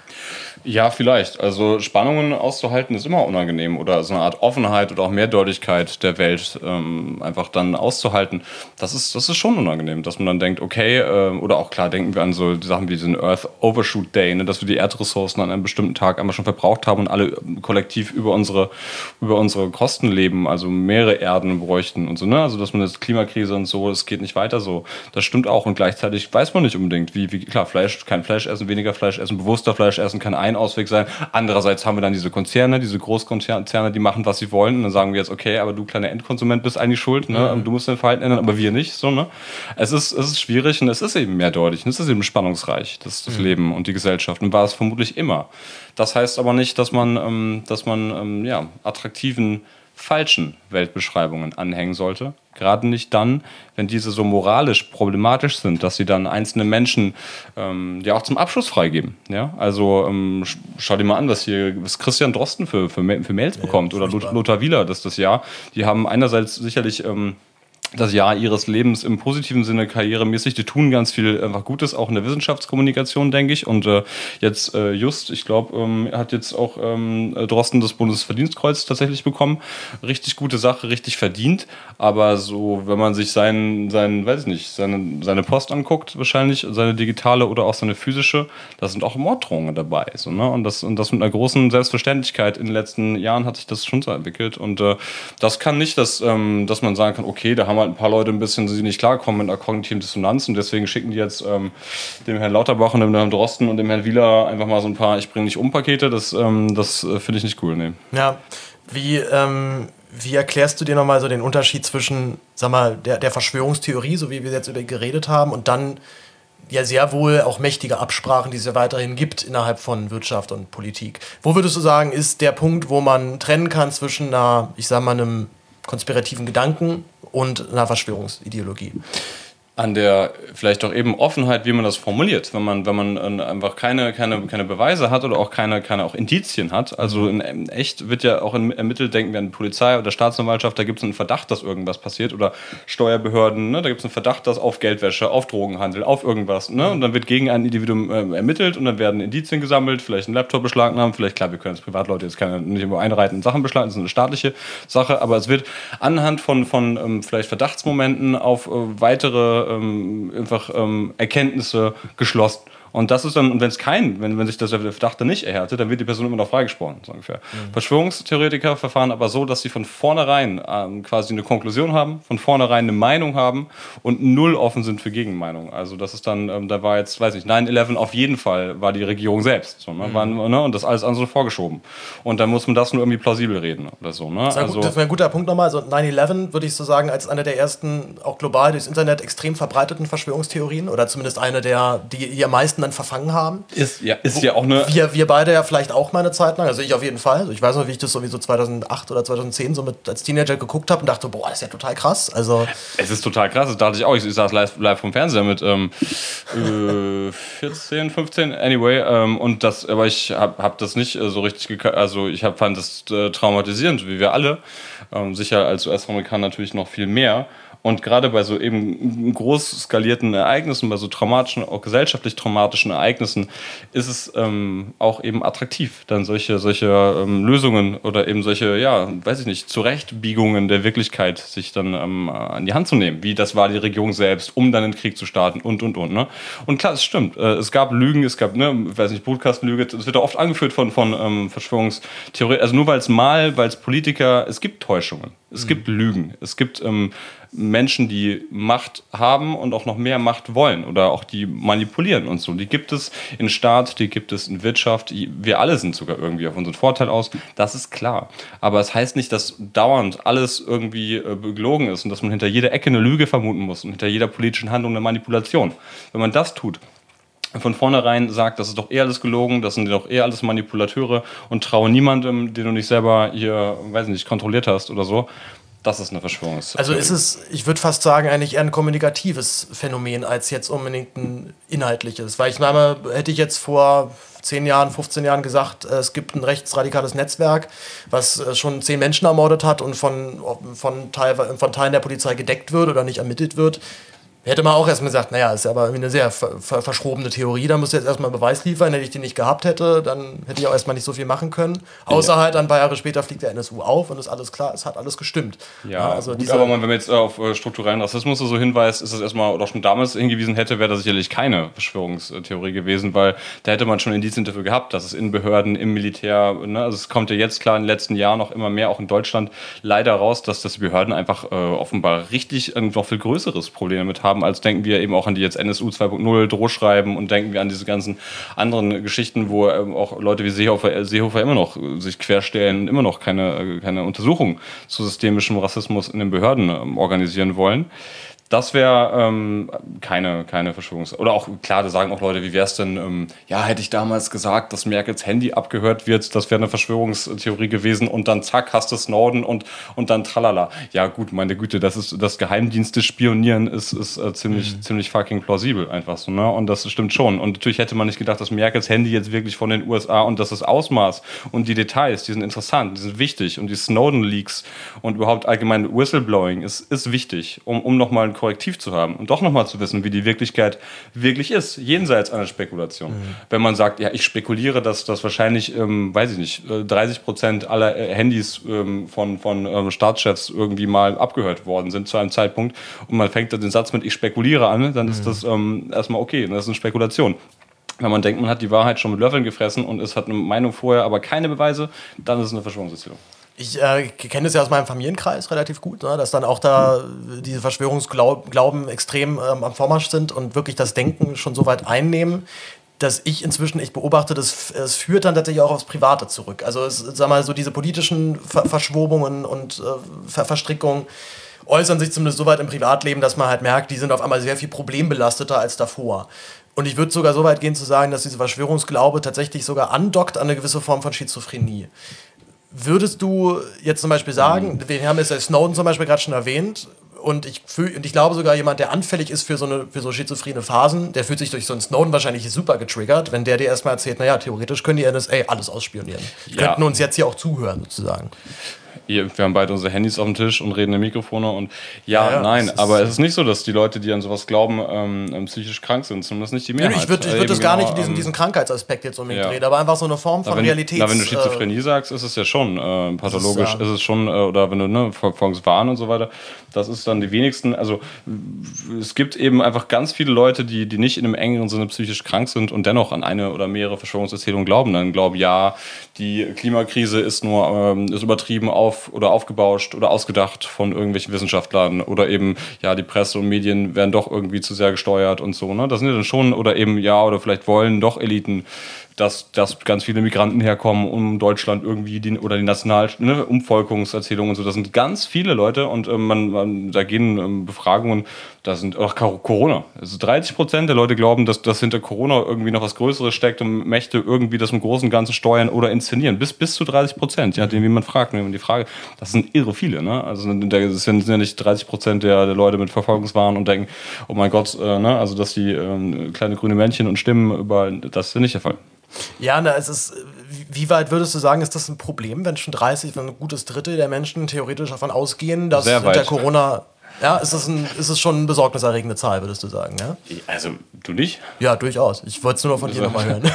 Ja, vielleicht. Also Spannungen auszuhalten ist immer unangenehm oder so eine Art Offenheit oder auch Mehrdeutigkeit der Welt ähm, einfach dann auszuhalten. Das ist, das ist schon unangenehm, dass man dann denkt, okay, äh, oder auch klar denken wir an so die Sachen wie den Earth Overshoot Day, ne, dass wir die Erdressourcen an einem bestimmten Tag einmal schon verbraucht haben und alle kollektiv über unsere, über unsere Kosten leben, also mehrere Erden bräuchten und so, ne? Also dass man jetzt Klimakrise und so, es geht nicht weiter so. Das stimmt auch und gleichzeitig weiß man nicht unbedingt, wie, wie klar, Fleisch, kein Fleisch essen, weniger Fleisch essen, bewusster Fleisch essen kann ein Ausweg sein. Andererseits haben wir dann diese Konzerne, diese Großkonzerne, die machen, was sie wollen. Und dann sagen wir jetzt, okay, aber du kleiner Endkonsument bist eigentlich schuld, ne? Mhm. Du musst dein Verhalten ändern, aber wir nicht. So, ne? Es ist, es ist schwierig und es ist eben mehrdeutig. Und es ist eben spannungsreich, das, das mhm. Leben und die Gesellschaft. Und war es vermutlich immer. Das heißt aber nicht, dass man, ähm, dass man ähm, ja, attraktiven, falschen Weltbeschreibungen anhängen sollte. Gerade nicht dann, wenn diese so moralisch problematisch sind, dass sie dann einzelne Menschen ähm, ja auch zum Abschluss freigeben. Ja? Also ähm, schau dir mal an, was hier was Christian Drosten für, für, für Mails bekommt ja, oder Lothar Wieler, das das Jahr. Die haben einerseits sicherlich ähm, das Jahr ihres Lebens im positiven Sinne karrieremäßig. Die tun ganz viel einfach Gutes, auch in der Wissenschaftskommunikation, denke ich. Und äh, jetzt äh, just, ich glaube, ähm, hat jetzt auch ähm, Drosten das Bundesverdienstkreuz tatsächlich bekommen. Richtig gute Sache, richtig verdient. Aber so, wenn man sich seinen, seinen weiß ich nicht, seine, seine Post anguckt, wahrscheinlich, seine digitale oder auch seine physische, da sind auch Morddrohungen dabei. So, ne? Und, das, und das mit einer großen Selbstverständlichkeit in den letzten Jahren hat sich das schon so entwickelt. Und äh, das kann nicht, dass, ähm, dass man sagen kann, okay, da haben wir ein paar Leute ein bisschen, die nicht klarkommen mit einer kognitiven Dissonanz und deswegen schicken die jetzt ähm, dem Herrn Lauterbach und dem Herrn Drosten und dem Herrn Wieler einfach mal so ein paar Ich bring dich um Pakete. Das, ähm, das äh, finde ich nicht cool, nee. Ja, wie, ähm, wie erklärst du dir nochmal so den Unterschied zwischen, sag mal, der, der Verschwörungstheorie, so wie wir jetzt über die geredet haben, und dann ja sehr wohl auch mächtige Absprachen, die es ja weiterhin gibt innerhalb von Wirtschaft und Politik. Wo würdest du sagen, ist der Punkt, wo man trennen kann zwischen einer, ich sag mal, einem konspirativen Gedanken und einer Verschwörungsideologie? An der vielleicht auch eben Offenheit, wie man das formuliert, wenn man, wenn man einfach keine, keine, keine Beweise hat oder auch keine, keine auch Indizien hat. Also in, in echt wird ja auch in, ermittelt, denken wir an Polizei oder Staatsanwaltschaft, da gibt es einen Verdacht, dass irgendwas passiert oder Steuerbehörden, ne, da gibt es einen Verdacht, dass auf Geldwäsche, auf Drogenhandel, auf irgendwas, ne, und dann wird gegen ein Individuum äh, ermittelt und dann werden Indizien gesammelt, vielleicht ein Laptop beschlagnahmen, vielleicht, klar, wir können als Privatleute jetzt keine, nicht irgendwo einreiten Sachen beschlagnahmen, das ist eine staatliche Sache, aber es wird anhand von, von ähm, vielleicht Verdachtsmomenten auf äh, weitere Ähm, einfach ähm, Erkenntnisse geschlossen. Und das ist dann, und wenn es kein, wenn, wenn sich das der Verdacht dann nicht erhärtet, dann wird die Person immer noch freigesprochen, so ungefähr. Mhm. Verschwörungstheoretiker verfahren aber so, dass sie von vornherein ähm, quasi eine Konklusion haben, von vornherein eine Meinung haben und null offen sind für Gegenmeinungen. Also das ist dann, ähm, da war jetzt, weiß ich, neun elf auf jeden Fall war die Regierung selbst. So, ne? Mhm. Waren, ne? Und das alles andere vorgeschoben. Und dann muss man das nur irgendwie plausibel reden oder so. Ne? Das, ist also, gut, das wäre ein guter Punkt nochmal. Also neun elf würde ich so sagen, als eine der ersten, auch global durchs Internet extrem verbreiteten Verschwörungstheorien oder zumindest eine der, die, die am meisten dann verfangen haben. Ist ja, ist ja auch eine... Wir, wir beide ja vielleicht auch mal eine Zeit lang, also ich auf jeden Fall. Also ich weiß noch, wie ich das sowieso zweitausendacht oder zweitausendzehn so mit als Teenager geguckt habe und dachte, boah, das ist ja total krass. Also es ist total krass, das dachte ich auch. Ich, ich saß live, live vom Fernseher mit ähm, äh, vierzehn, fünfzehn, anyway. Ähm, und das, aber ich habe hab das nicht äh, so richtig, geka- also ich hab, fand das äh, traumatisierend, wie wir alle. Ähm, sicher als U S-Amerikaner natürlich noch viel mehr. Und gerade bei so eben groß skalierten Ereignissen, bei so traumatischen, auch gesellschaftlich traumatischen Ereignissen, ist es ähm, auch eben attraktiv, dann solche, solche ähm, Lösungen oder eben solche, ja, weiß ich nicht, Zurechtbiegungen der Wirklichkeit sich dann ähm, an die Hand zu nehmen. Wie das war die Regierung selbst, um dann den Krieg zu starten und, und, und. Ne? Und klar, es stimmt. Äh, es gab Lügen, es gab, ne, ich weiß nicht, Brutkastenlüge, das wird auch oft angeführt von, von ähm, Verschwörungstheorien. Also nur weil es mal, weil es Politiker, es gibt Täuschungen, es mhm. gibt Lügen, es gibt ähm, Menschen, die Macht haben und auch noch mehr Macht wollen oder auch die manipulieren und so. Die gibt es in Staat, die gibt es in Wirtschaft. Wir alle sind sogar irgendwie auf unseren Vorteil aus. Das ist klar. Aber es heißt nicht, dass dauernd alles irgendwie äh, gelogen ist und dass man hinter jeder Ecke eine Lüge vermuten muss und hinter jeder politischen Handlung eine Manipulation. Wenn man das tut, von vornherein sagt, das ist doch eher alles gelogen, das sind doch eher alles Manipulateure und traue niemandem, den du nicht selber hier, weiß nicht, kontrolliert hast oder so. Das ist eine Verschwörungstheorie. Also ist es, ich würde fast sagen, eigentlich eher ein kommunikatives Phänomen als jetzt unbedingt ein inhaltliches. Weil ich meine, hätte ich jetzt vor zehn Jahren, fünfzehn Jahren gesagt, es gibt ein rechtsradikales Netzwerk, was schon zehn Menschen ermordet hat und von, von, Teil, von Teilen der Polizei gedeckt wird oder nicht ermittelt wird, hätte man auch erstmal gesagt, naja, ist ja aber irgendwie eine sehr ver- ver- verschrobene Theorie, da musst du jetzt erstmal Beweis liefern, wenn ich die nicht gehabt hätte, dann hätte ich auch erstmal nicht so viel machen können. Außer ja. halt, ein paar Jahre später fliegt der N S U auf und ist alles klar, es hat alles gestimmt. Ja, ja also gut, aber wenn man jetzt auf strukturellen Rassismus so hinweist, ist das erstmal, oder schon damals hingewiesen hätte, wäre das sicherlich keine Verschwörungstheorie gewesen, weil da hätte man schon Indizien dafür gehabt, dass es in Behörden, im Militär, ne, also es kommt ja jetzt klar in den letzten Jahren noch immer mehr, auch in Deutschland, leider raus, dass, dass die Behörden einfach äh, offenbar richtig ein noch viel größeres Problem damit haben, als denken wir eben auch an die jetzt N S U zwei Punkt null Drohschreiben und denken wir an diese ganzen anderen Geschichten, wo ähm, auch Leute wie Seehofer, Seehofer immer noch sich querstellen und immer noch keine, keine Untersuchung zu systemischem Rassismus in den Behörden ähm, organisieren wollen. Das wäre ähm, keine, keine Verschwörungs... Oder auch, klar, da sagen auch Leute, wie wäre es denn, ähm, ja, hätte ich damals gesagt, dass Merkels Handy abgehört wird, das wäre eine Verschwörungstheorie gewesen und dann zack, hast du Snowden und, und dann tralala. Ja gut, meine Güte, das ist das Geheimdienste spionieren ist, ist äh, ziemlich, mhm. ziemlich fucking plausibel einfach so, ne? Und das stimmt schon. Und natürlich hätte man nicht gedacht, dass Merkels Handy jetzt wirklich von den U S A und dass das Ausmaß und die Details, die sind interessant, die sind wichtig und die Snowden-Leaks und überhaupt allgemein Whistleblowing ist, ist wichtig, um, um nochmal ein Korrektiv zu haben und doch nochmal zu wissen, wie die Wirklichkeit wirklich ist, jenseits einer Spekulation. Mhm. Wenn man sagt, ja, ich spekuliere, dass das wahrscheinlich, ähm, weiß ich nicht, dreißig Prozent aller äh, Handys ähm, von, von ähm, Staatschefs irgendwie mal abgehört worden sind zu einem Zeitpunkt und man fängt den Satz mit ich spekuliere an, dann mhm. ist das ähm, erstmal okay, das ist eine Spekulation. Wenn man denkt, man hat die Wahrheit schon mit Löffeln gefressen und es hat eine Meinung vorher, aber keine Beweise, dann ist es eine Verschwörungserzählung. Ich äh, kenne das ja aus meinem Familienkreis relativ gut, ne, dass dann auch da diese Verschwörungsglauben extrem ähm, am Vormarsch sind und wirklich das Denken schon so weit einnehmen, dass ich inzwischen, ich beobachte, das, es führt dann tatsächlich auch aufs Private zurück. Also es, sag mal, so diese politischen Ver- Verschwobungen und äh, Ver- Verstrickungen äußern sich zumindest so weit im Privatleben, dass man halt merkt, die sind auf einmal sehr viel problembelasteter als davor. Und ich würde sogar so weit gehen zu sagen, dass diese Verschwörungsglaube tatsächlich sogar andockt an eine gewisse Form von Schizophrenie. Würdest du jetzt zum Beispiel sagen, wir haben jetzt ja Snowden zum Beispiel gerade schon erwähnt, und ich, fühl, und ich glaube sogar jemand, der anfällig ist für so, eine, für so schizophrene Phasen, der fühlt sich durch so einen Snowden wahrscheinlich super getriggert, wenn der dir erstmal erzählt, naja, theoretisch können die N S A alles ausspionieren. Die ja. könnten uns jetzt hier auch zuhören, sozusagen. Wir haben beide unsere Handys auf dem Tisch und reden in Mikrofone und ja, ja, ja nein, aber es ist nicht so, dass die Leute, die an sowas glauben, ähm, psychisch krank sind, zumindest nicht die Mehrheit. Ich würde würd das gar genau, nicht diesen, diesen Krankheitsaspekt jetzt unbedingt ja. reden, aber einfach so eine Form von Realität. Na, wenn du Schizophrenie äh, sagst, ist es ja schon äh, pathologisch, ist, ja. ist es schon, äh, oder wenn du, ne, Verfolgungswahn und so weiter, das ist dann die wenigsten, also es gibt eben einfach ganz viele Leute, die, die nicht in einem engeren Sinne psychisch krank sind und dennoch an eine oder mehrere Verschwörungserzählungen glauben, dann glauben, ja, die Klimakrise ist nur, ähm, ist übertrieben auf oder aufgebauscht oder ausgedacht von irgendwelchen Wissenschaftlern oder eben, ja, die Presse und Medien werden doch irgendwie zu sehr gesteuert und so, ne? Das sind ja dann schon, oder eben, ja, oder vielleicht wollen doch Eliten, dass, dass ganz viele Migranten herkommen, um Deutschland irgendwie, die, oder die National-, ne, Umvolkungserzählungen und so. Das sind ganz viele Leute und ähm, man, man, da gehen ähm, Befragungen, da sind auch Corona. Also dreißig Prozent der Leute glauben, dass, dass hinter Corona irgendwie noch was Größeres steckt und möchte irgendwie das im Großen und Ganzen steuern oder inszenieren. Bis, bis zu dreißig Prozent, je nachdem, wie man fragt. Wenn man die Frage, das sind irre viele, ne? Also das sind ja nicht dreißig Prozent der, der Leute mit Verfolgungswahn und denken, oh mein Gott, äh, ne? Also dass die äh, kleine grüne Männchen und Stimmen überall, das ist ja nicht der Fall. Ja, na, es ist, wie weit würdest du sagen, ist das ein Problem, wenn schon dreißig, wenn ein gutes Drittel der Menschen theoretisch davon ausgehen, dass hinter Corona Ja, ist es, ein, ist es schon eine besorgniserregende Zahl, würdest du sagen, ja? Also, du nicht? Ja, durchaus. Ich wollte es nur noch von dir nochmal hören.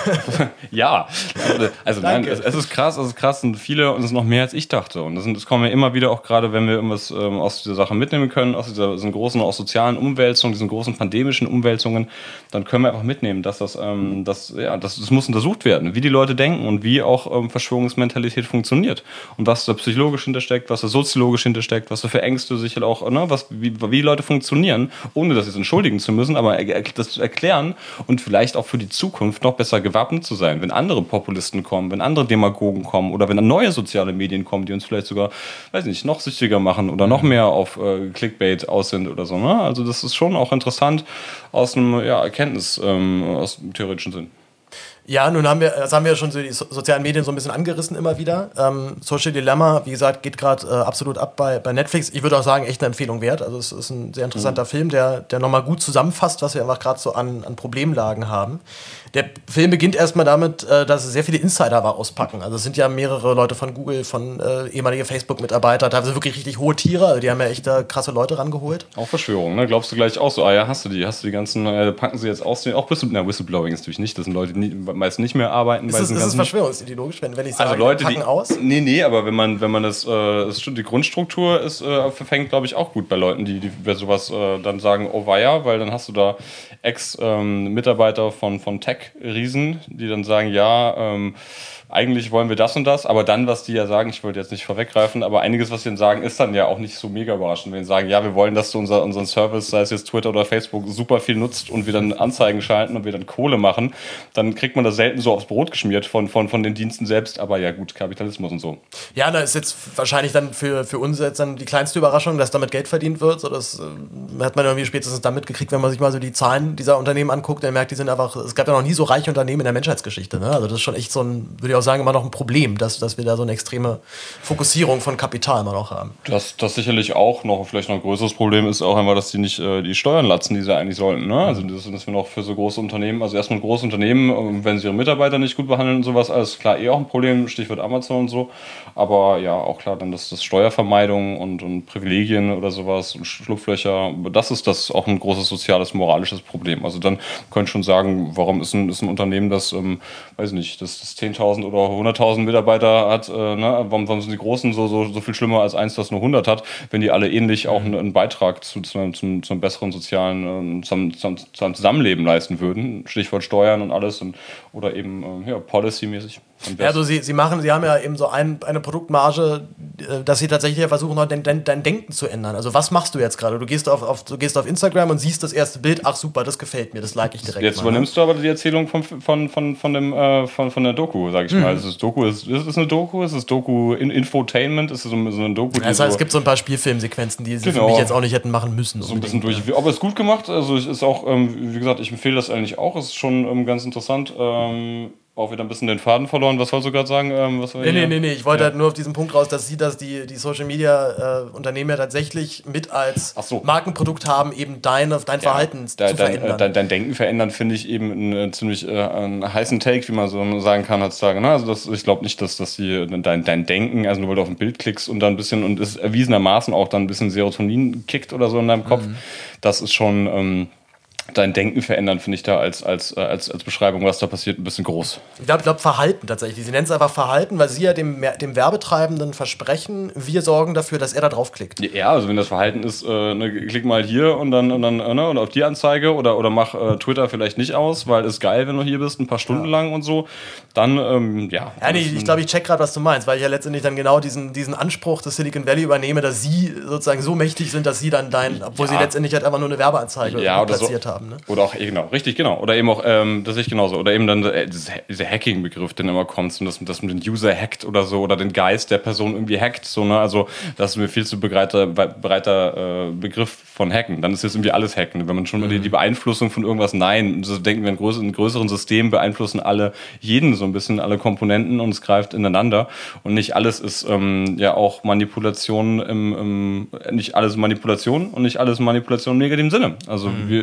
Ja, also, also nein, es, es ist krass, es ist krass und viele und es ist noch mehr als ich dachte. Und das, das kommen wir immer wieder auch gerade, wenn wir irgendwas ähm, aus dieser Sache mitnehmen können, aus dieser, diesen großen, auch sozialen Umwälzungen, diesen großen pandemischen Umwälzungen, dann können wir einfach mitnehmen, dass das, ähm, das, ja, das, das muss untersucht werden, wie die Leute denken und wie auch ähm, Verschwörungsmentalität funktioniert und was da psychologisch hintersteckt, was da soziologisch hintersteckt, was da für Ängste sicher auch, ne, was, wie, wie Leute funktionieren, ohne das jetzt entschuldigen zu müssen, aber das zu erklären und vielleicht auch für die Zukunft noch besser gewappnet zu sein, wenn andere Populisten kommen, wenn andere Demagogen kommen oder wenn neue soziale Medien kommen, die uns vielleicht sogar, weiß nicht, noch süchtiger machen oder noch mehr auf äh, Clickbait aus sind oder so. Ne? Also das ist schon auch interessant aus einem ja, Erkenntnis, ähm, aus dem theoretischen Sinn. Ja, nun haben wir, das haben wir ja schon so die so- sozialen Medien so ein bisschen angerissen immer wieder. Ähm, Social Dilemma, wie gesagt, geht gerade äh, absolut ab bei, bei Netflix. Ich würde auch sagen, echt eine Empfehlung wert. Also es ist ein sehr interessanter mhm. Film, der, der nochmal gut zusammenfasst, was wir einfach gerade so an, an Problemlagen haben. Der Film beginnt erstmal damit, äh, dass sehr viele Insider aber auspacken. Also es sind ja mehrere Leute von Google, von äh, ehemalige Facebook-Mitarbeiter, da sind wirklich richtig hohe Tiere, also die haben ja echt da krasse Leute rangeholt. Auch Verschwörung, ne? Glaubst du gleich auch so, ah ja, hast du die, hast du die ganzen, äh, packen sie jetzt aus, auch Whistle, na, Whistleblowing ist natürlich nicht, das sind Leute, die meist nicht mehr arbeiten. Ist es, ist es verschwörungsideologisch, wenn, wenn ich sage, also Leute, packen die, aus? Nee, nee, aber wenn man, wenn man das, äh, das die Grundstruktur ist, äh, verfängt, glaube ich, auch gut bei Leuten, die, die bei sowas äh, dann sagen, oh weia, weil dann hast du da Ex-Mitarbeiter ähm, von, von Tech-Riesen, die dann sagen, ja, ähm, eigentlich wollen wir das und das, aber dann, was die ja sagen, ich wollte jetzt nicht vorweggreifen, aber einiges, was sie dann sagen, ist dann ja auch nicht so mega überraschend. Wenn sie sagen, ja, wir wollen, dass du unser, unseren Service, sei es jetzt Twitter oder Facebook, super viel nutzt und wir dann Anzeigen schalten und wir dann Kohle machen, dann kriegt man das selten so aufs Brot geschmiert von, von, von den Diensten selbst, aber ja gut, Kapitalismus und so. Ja, da ist jetzt wahrscheinlich dann für, für uns jetzt dann die kleinste Überraschung, dass damit Geld verdient wird. So, das äh, hat man irgendwie spätestens dann mitgekriegt, wenn man sich mal so die Zahlen dieser Unternehmen anguckt, dann merkt, die sind einfach, es gab ja noch nie so reiche Unternehmen in der Menschheitsgeschichte. Ne? Also das ist schon echt so ein, würde ich auch sagen, immer noch ein Problem, dass, dass wir da so eine extreme Fokussierung von Kapital immer noch haben. Das, das sicherlich auch noch, vielleicht noch ein größeres Problem ist auch einfach, dass die nicht äh, die Steuern latzen, die sie eigentlich sollten. Ne? Also das, dass wir noch für so große Unternehmen, also erstmal große Unternehmen, wenn sie ihre Mitarbeiter nicht gut behandeln und sowas, alles klar, eh auch ein Problem, Stichwort Amazon und so. Aber ja, auch klar, dann das, das Steuervermeidung und, und Privilegien oder sowas und Schlupflöcher, das ist das auch ein großes soziales, moralisches Problem. Also dann könnt ihr schon sagen, warum ist ein, ist ein Unternehmen, das, ähm, weiß nicht, das, das zehntausend oder hunderttausend Mitarbeiter hat, äh, ne? warum, warum sind die Großen so, so, so viel schlimmer als eins, das nur hundert hat, wenn die alle ähnlich auch einen, einen Beitrag zu, zu, einem, zu, zu einem besseren sozialen, äh, zu, einem, zu einem Zusammenleben leisten würden, Stichwort Steuern und alles und, oder eben äh, ja, policy-mäßig. Ja, also sie, sie machen, sie haben ja eben so ein, eine Produktmarge, dass sie tatsächlich versuchen, dein, dein, dein Denken zu ändern. Also was machst du jetzt gerade? Du gehst auf, auf, du gehst auf Instagram und siehst das erste Bild, ach super, das gefällt mir, das like ich direkt. Jetzt mal, übernimmst ne? du aber die Erzählung von, von, von, von, dem, äh, von, von der Doku, sag ich mhm. mal. Ist es Doku, ist, ist es eine Doku? Ist es Doku in Infotainment? Ist es so, so eine Doku? Ja, das heißt, so es gibt so ein paar Spielfilmsequenzen, die sie genau. für mich jetzt auch nicht hätten machen müssen. So ein bisschen durch. Ja. Aber es ist gut gemacht. Also es ist auch, ähm, wie gesagt, ich empfehle das eigentlich auch. Es ist schon ähm, ganz interessant. Ähm, auch wieder ein bisschen den Faden verloren. Was wolltest du gerade sagen? Ähm, was war nee, nee, nee, nee. Ich wollte ja. halt nur auf diesen Punkt raus, dass sie das, die, die Social-Media-Unternehmen äh, ja tatsächlich mit als so. Markenprodukt haben, eben dein, dein ja. Verhalten da, zu dein, verändern. Dein, dein Denken verändern, finde ich eben einen ziemlich äh, einen heißen Take, wie man so sagen kann heutzutage. Ne? Also das, ich glaube nicht, dass, dass die, dein, dein Denken, also nur weil du auf ein Bild klickst und dann ein bisschen, und es erwiesenermaßen auch dann ein bisschen Serotonin kickt oder so in deinem Kopf, mhm. das ist schon... Ähm, dein Denken verändern, finde ich da als, als, als, als Beschreibung, was da passiert, ein bisschen groß. Ich glaube, glaub, Verhalten tatsächlich. Sie nennen es einfach Verhalten, weil sie ja dem, dem Werbetreibenden versprechen, wir sorgen dafür, dass er da draufklickt. Ja, also wenn das Verhalten ist, äh, ne, klick mal hier und dann, und dann äh, ne, und auf die Anzeige oder, oder mach äh, Twitter vielleicht nicht aus, weil es geil, wenn du hier bist, ein paar Stunden ja. lang und so, dann, ähm, ja. Ja, nee, ich glaube, ich check gerade, was du meinst, weil ich ja letztendlich dann genau diesen, diesen Anspruch des Silicon Valley übernehme, dass sie sozusagen so mächtig sind, dass sie dann dein, obwohl ja. sie letztendlich halt einfach nur eine Werbeanzeige ja, platziert so. haben. Ne? Oder auch, genau, richtig, genau. Oder eben auch, ähm, das sehe ich genauso. Oder eben dann äh, dieser Hacking-Begriff, der immer kommt, und dass, dass man den User hackt oder so, oder den Geist der Person irgendwie hackt. So, ne? Also, das ist mir viel zu breiter, breiter äh, Begriff von Hacken. Dann ist jetzt irgendwie alles Hacken. Wenn man schon mal mhm. die, die Beeinflussung von irgendwas, nein, so denken wir, in, größ in größeren Systemen beeinflussen alle jeden so ein bisschen, alle Komponenten und es greift ineinander. Und nicht alles ist ähm, ja auch Manipulation im, im, nicht alles Manipulation und nicht alles Manipulation im negativen Sinne. Also, mhm. wir, ich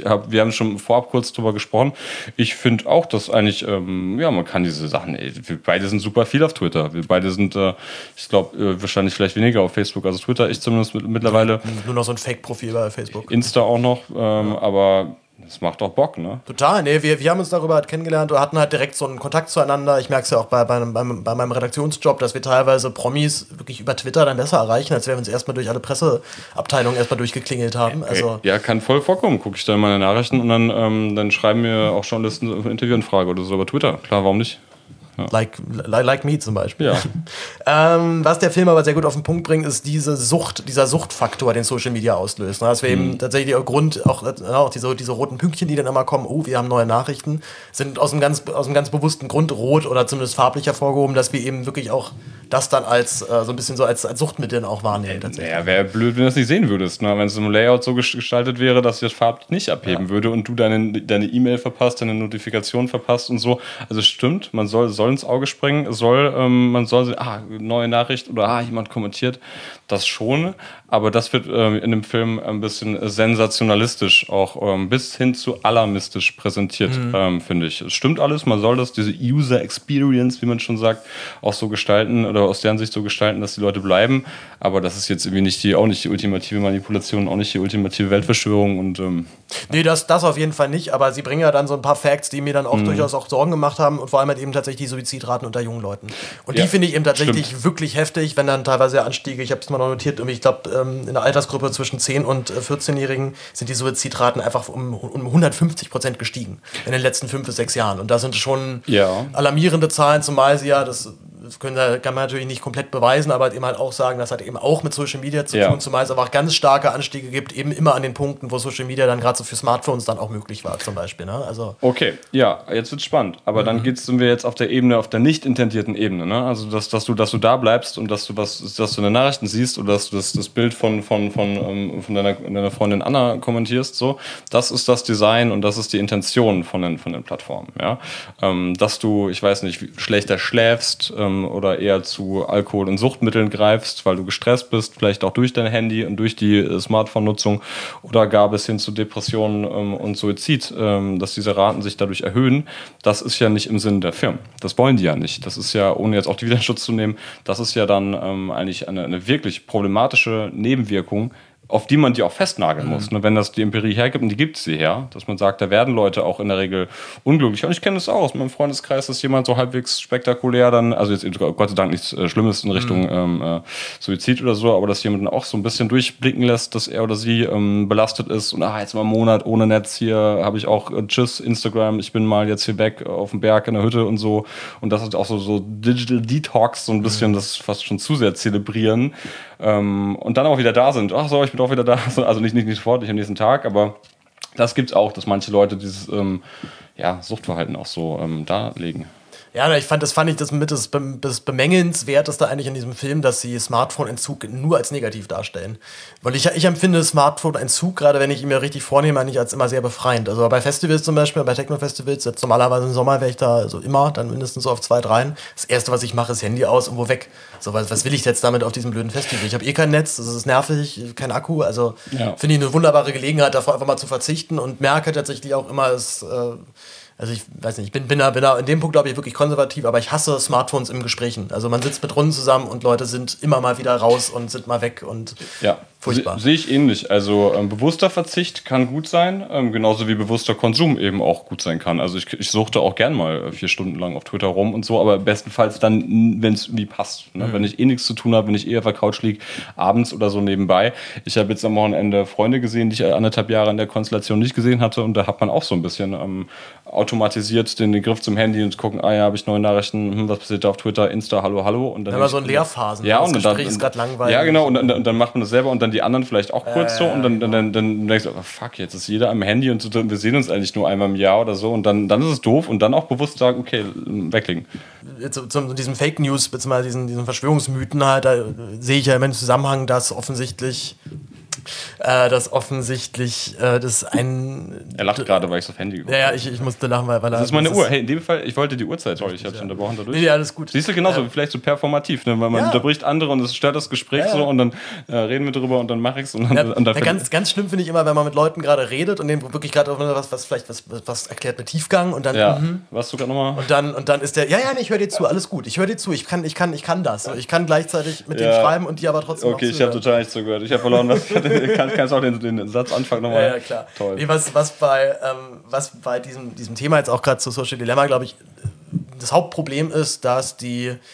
ich hab, wir haben schon vorab kurz drüber gesprochen. Ich finde auch, dass eigentlich, ähm, ja, man kann diese Sachen, ey, wir beide sind super viel auf Twitter. Wir beide sind, äh, ich glaube, äh, wahrscheinlich vielleicht weniger auf Facebook als Twitter. Ich zumindest mit, mittlerweile. Nur noch so ein Fake-Profil bei Facebook. Insta auch noch, ähm, aber das macht auch Bock, ne? Total, nee, wir, wir haben uns darüber halt kennengelernt und hatten halt direkt so einen Kontakt zueinander. Ich merke es ja auch bei, bei, bei, bei meinem Redaktionsjob, dass wir teilweise Promis wirklich über Twitter dann besser erreichen, als wenn wir uns erstmal durch alle Presseabteilungen erstmal durchgeklingelt haben. Also ja, kann voll vorkommen. Gucke ich dann meine Nachrichten und dann, ähm, dann schreiben mir auch Journalisten eine Interviewanfrage oder so über Twitter. Klar, warum nicht? Ja. Like, like, like me zum Beispiel. Ja. ähm, was der Film aber sehr gut auf den Punkt bringt, ist diese Sucht, dieser Suchtfaktor, den Social Media auslöst. Dass wir mhm. eben tatsächlich der Grund, auch, auch diese, diese roten Pünktchen, die dann immer kommen, oh, wir haben neue Nachrichten, sind aus einem ganz, aus einem ganz bewussten Grund rot oder zumindest farblich hervorgehoben, dass wir eben wirklich auch das dann als äh, so ein bisschen so als, als Suchtmittel auch wahrnehmen. Tatsächlich. Ja, wäre blöd, wenn du das nicht sehen würdest. Ne? Wenn es im Layout so gestaltet wäre, dass sich das farblich nicht abheben ja. würde und du deine deine E-Mail verpasst, deine Notifikation verpasst und so. Also es stimmt, man soll, soll ins Auge springen, soll, ähm, man soll, ah, neue Nachricht oder ah, jemand kommentiert, das schon, aber das wird ähm, in dem Film ein bisschen sensationalistisch auch ähm, bis hin zu alarmistisch präsentiert, mhm. ähm, finde ich. Es stimmt alles, man soll das, diese User Experience, wie man schon sagt, auch so gestalten oder aus deren Sicht so gestalten, dass die Leute bleiben, aber das ist jetzt irgendwie nicht die, auch nicht die ultimative Manipulation, auch nicht die ultimative Weltverschwörung und ähm, nee, das, das auf jeden Fall nicht, aber sie bringen ja dann so ein paar Facts, die mir dann auch mhm. durchaus auch Sorgen gemacht haben und vor allem halt eben tatsächlich die Suizidraten unter jungen Leuten. Und ja, die finde ich eben tatsächlich stimmt. wirklich heftig, wenn dann teilweise Anstiege, ich habe es mal noch notiert, ich glaube, in der Altersgruppe zwischen zehn- und vierzehnjährigen sind die Suizidraten einfach um, um hundertfünfzig Prozent gestiegen in den letzten fünf bis sechs Jahren. Und das sind schon ja. alarmierende Zahlen, zumal sie ja, das Das können, kann man natürlich nicht komplett beweisen, aber halt eben halt auch sagen, das hat eben auch mit Social Media zu ja. tun, zumal es aber auch ganz starke Anstiege gibt, eben immer an den Punkten, wo Social Media dann gerade so für Smartphones dann auch möglich war, zum Beispiel. Ne? Also okay, ja, jetzt wird's spannend. Aber mhm. dann geht's, sind wir jetzt auf der Ebene, auf der nicht intendierten Ebene. Ne? Also, dass, dass, du, dass du da bleibst und dass du was, dass du in den Nachrichten siehst oder dass du das, das Bild von, von, von, von, von deiner, deiner Freundin Anna kommentierst, so, das ist das Design und das ist die Intention von den, von den Plattformen. Ja? Ähm, dass du, ich weiß nicht, schlechter schläfst ähm, oder eher zu Alkohol- und Suchtmitteln greifst, weil du gestresst bist, vielleicht auch durch dein Handy und durch die äh, Smartphone-Nutzung oder gar bis hin zu Depressionen ähm, und Suizid, ähm, dass diese Raten sich dadurch erhöhen, das ist ja nicht im Sinne der Firmen. Das wollen die ja nicht. Das ist ja, ohne jetzt auch die Widerschutz zu nehmen, das ist ja dann ähm, eigentlich eine, eine wirklich problematische Nebenwirkung, auf die man die auch festnageln muss. Mhm. Wenn das die Empirie hergibt, und die gibt sie her, dass man sagt, da werden Leute auch in der Regel unglücklich. Und ich kenne das auch aus meinem Freundeskreis, dass jemand so halbwegs spektakulär dann, also jetzt Gott sei Dank nichts äh, Schlimmes in Richtung mhm. ähm, äh, Suizid oder so, aber dass jemand auch so ein bisschen durchblicken lässt, dass er oder sie ähm, belastet ist und ah, jetzt mal einen Monat ohne Netz, hier habe ich auch äh, tschüss, Instagram, ich bin mal jetzt hier weg auf dem Berg in der Hütte und so. Und das ist auch so, so Digital Detox, so ein bisschen mhm. das fast schon zu sehr zelebrieren. Ähm, und dann auch wieder da sind. Ach so, ich bin auch wieder da. Also nicht, nicht, nicht sofort, nicht am nächsten Tag, aber das gibt's auch, dass manche Leute dieses ähm, ja, Suchtverhalten auch so ähm, darlegen. Ja, ich fand, das fand ich das mit das, das Bemängelnswerteste eigentlich in diesem Film, dass sie Smartphone-Entzug nur als negativ darstellen. Weil ich, ich empfinde Smartphone-Entzug, gerade wenn ich ihn mir richtig vornehme, eigentlich als immer sehr befreiend. Also bei Festivals zum Beispiel, bei Techno-Festivals, jetzt normalerweise im Sommer wäre ich da so immer, dann mindestens so auf zwei, dreien. Das Erste, was ich mache, ist Handy aus und wo weg. So, was, was will ich jetzt damit auf diesem blöden Festival? Ich habe eh kein Netz, das ist nervig, kein Akku. Also ja. finde ich eine wunderbare Gelegenheit, davor einfach mal zu verzichten und merke tatsächlich auch immer, es... Äh, Also ich weiß nicht, ich bin, bin, da, bin da in dem Punkt, glaube ich, wirklich konservativ, aber ich hasse Smartphones im Gesprächen. Also man sitzt mit Runden zusammen und Leute sind immer mal wieder raus und sind mal weg und ja. furchtbar. Se- Sehe ich ähnlich. Also ähm, bewusster Verzicht kann gut sein, ähm, genauso wie bewusster Konsum eben auch gut sein kann. Also ich, ich suchte auch gern mal vier Stunden lang auf Twitter rum und so, aber bestenfalls dann, wenn es irgendwie passt. Ne? Mhm. Wenn ich eh nichts zu tun habe, wenn ich eh auf der Couch liege, abends oder so nebenbei. Ich habe jetzt am Wochenende Freunde gesehen, die ich anderthalb Jahre in der Konstellation nicht gesehen hatte und da hat man auch so ein bisschen ähm, automatisiert den, den Griff zum Handy und gucken, ah ja, habe ich neue Nachrichten, hm, was passiert da auf Twitter, Insta, hallo, hallo. Und dann aber so ein Leerphasen. Ja, das und Gespräch dann, ist gerade langweilig. Ja, genau, und dann, und dann macht man das selber und dann die anderen vielleicht auch kurz äh, so und dann, dann, dann, dann denkst du, oh, fuck, jetzt ist jeder am Handy und so, wir sehen uns eigentlich nur einmal im Jahr oder so und dann, dann ist es doof und dann auch bewusst sagen, okay, weglegen. Zu, zu diesem Fake News, beziehungsweise diesen, diesen Verschwörungsmythen halt, da sehe ich ja immer den Zusammenhang, dass offensichtlich äh, dass offensichtlich äh, das ein... Er lacht gerade, weil ich aufs Handy geguckt habe. Ja, ja, ich, ich musste lachen, weil... weil das ist meine Uhr. Hey, in dem Fall, ich wollte die Uhrzeit, sorry, ich hab's ja. unterbrochen dadurch. Nee, alles gut. Siehst du, genauso, äh, vielleicht so performativ, ne? Weil man ja. unterbricht andere und es stört das Gespräch ja. so und dann äh, reden wir drüber und dann mach ich's. Und dann, ja, und dann ja, ganz, ganz schlimm finde ich immer, wenn man mit Leuten gerade redet und denen wirklich gerade was, was vielleicht was, was erklärt mit Tiefgang und dann... Ja, mhm. was du gerade nochmal... Und dann, und dann ist der, ja, ja, nee, ich höre dir zu, alles gut, ich höre dir zu, ich kann, ich kann, ich kann das. Ich kann gleichzeitig mit ja. denen schreiben und die aber trotzdem Okay, ich habe total nicht zugehört. Ich habe verloren, was... Kann, kannst auch den, den Satz anfangen nochmal? Ja, ja, klar. Toll. Nee, was, was bei, ähm, was bei diesem, diesem Thema jetzt auch gerade zu Social Dilemma, glaube ich, das Hauptproblem ist, dass die, äh,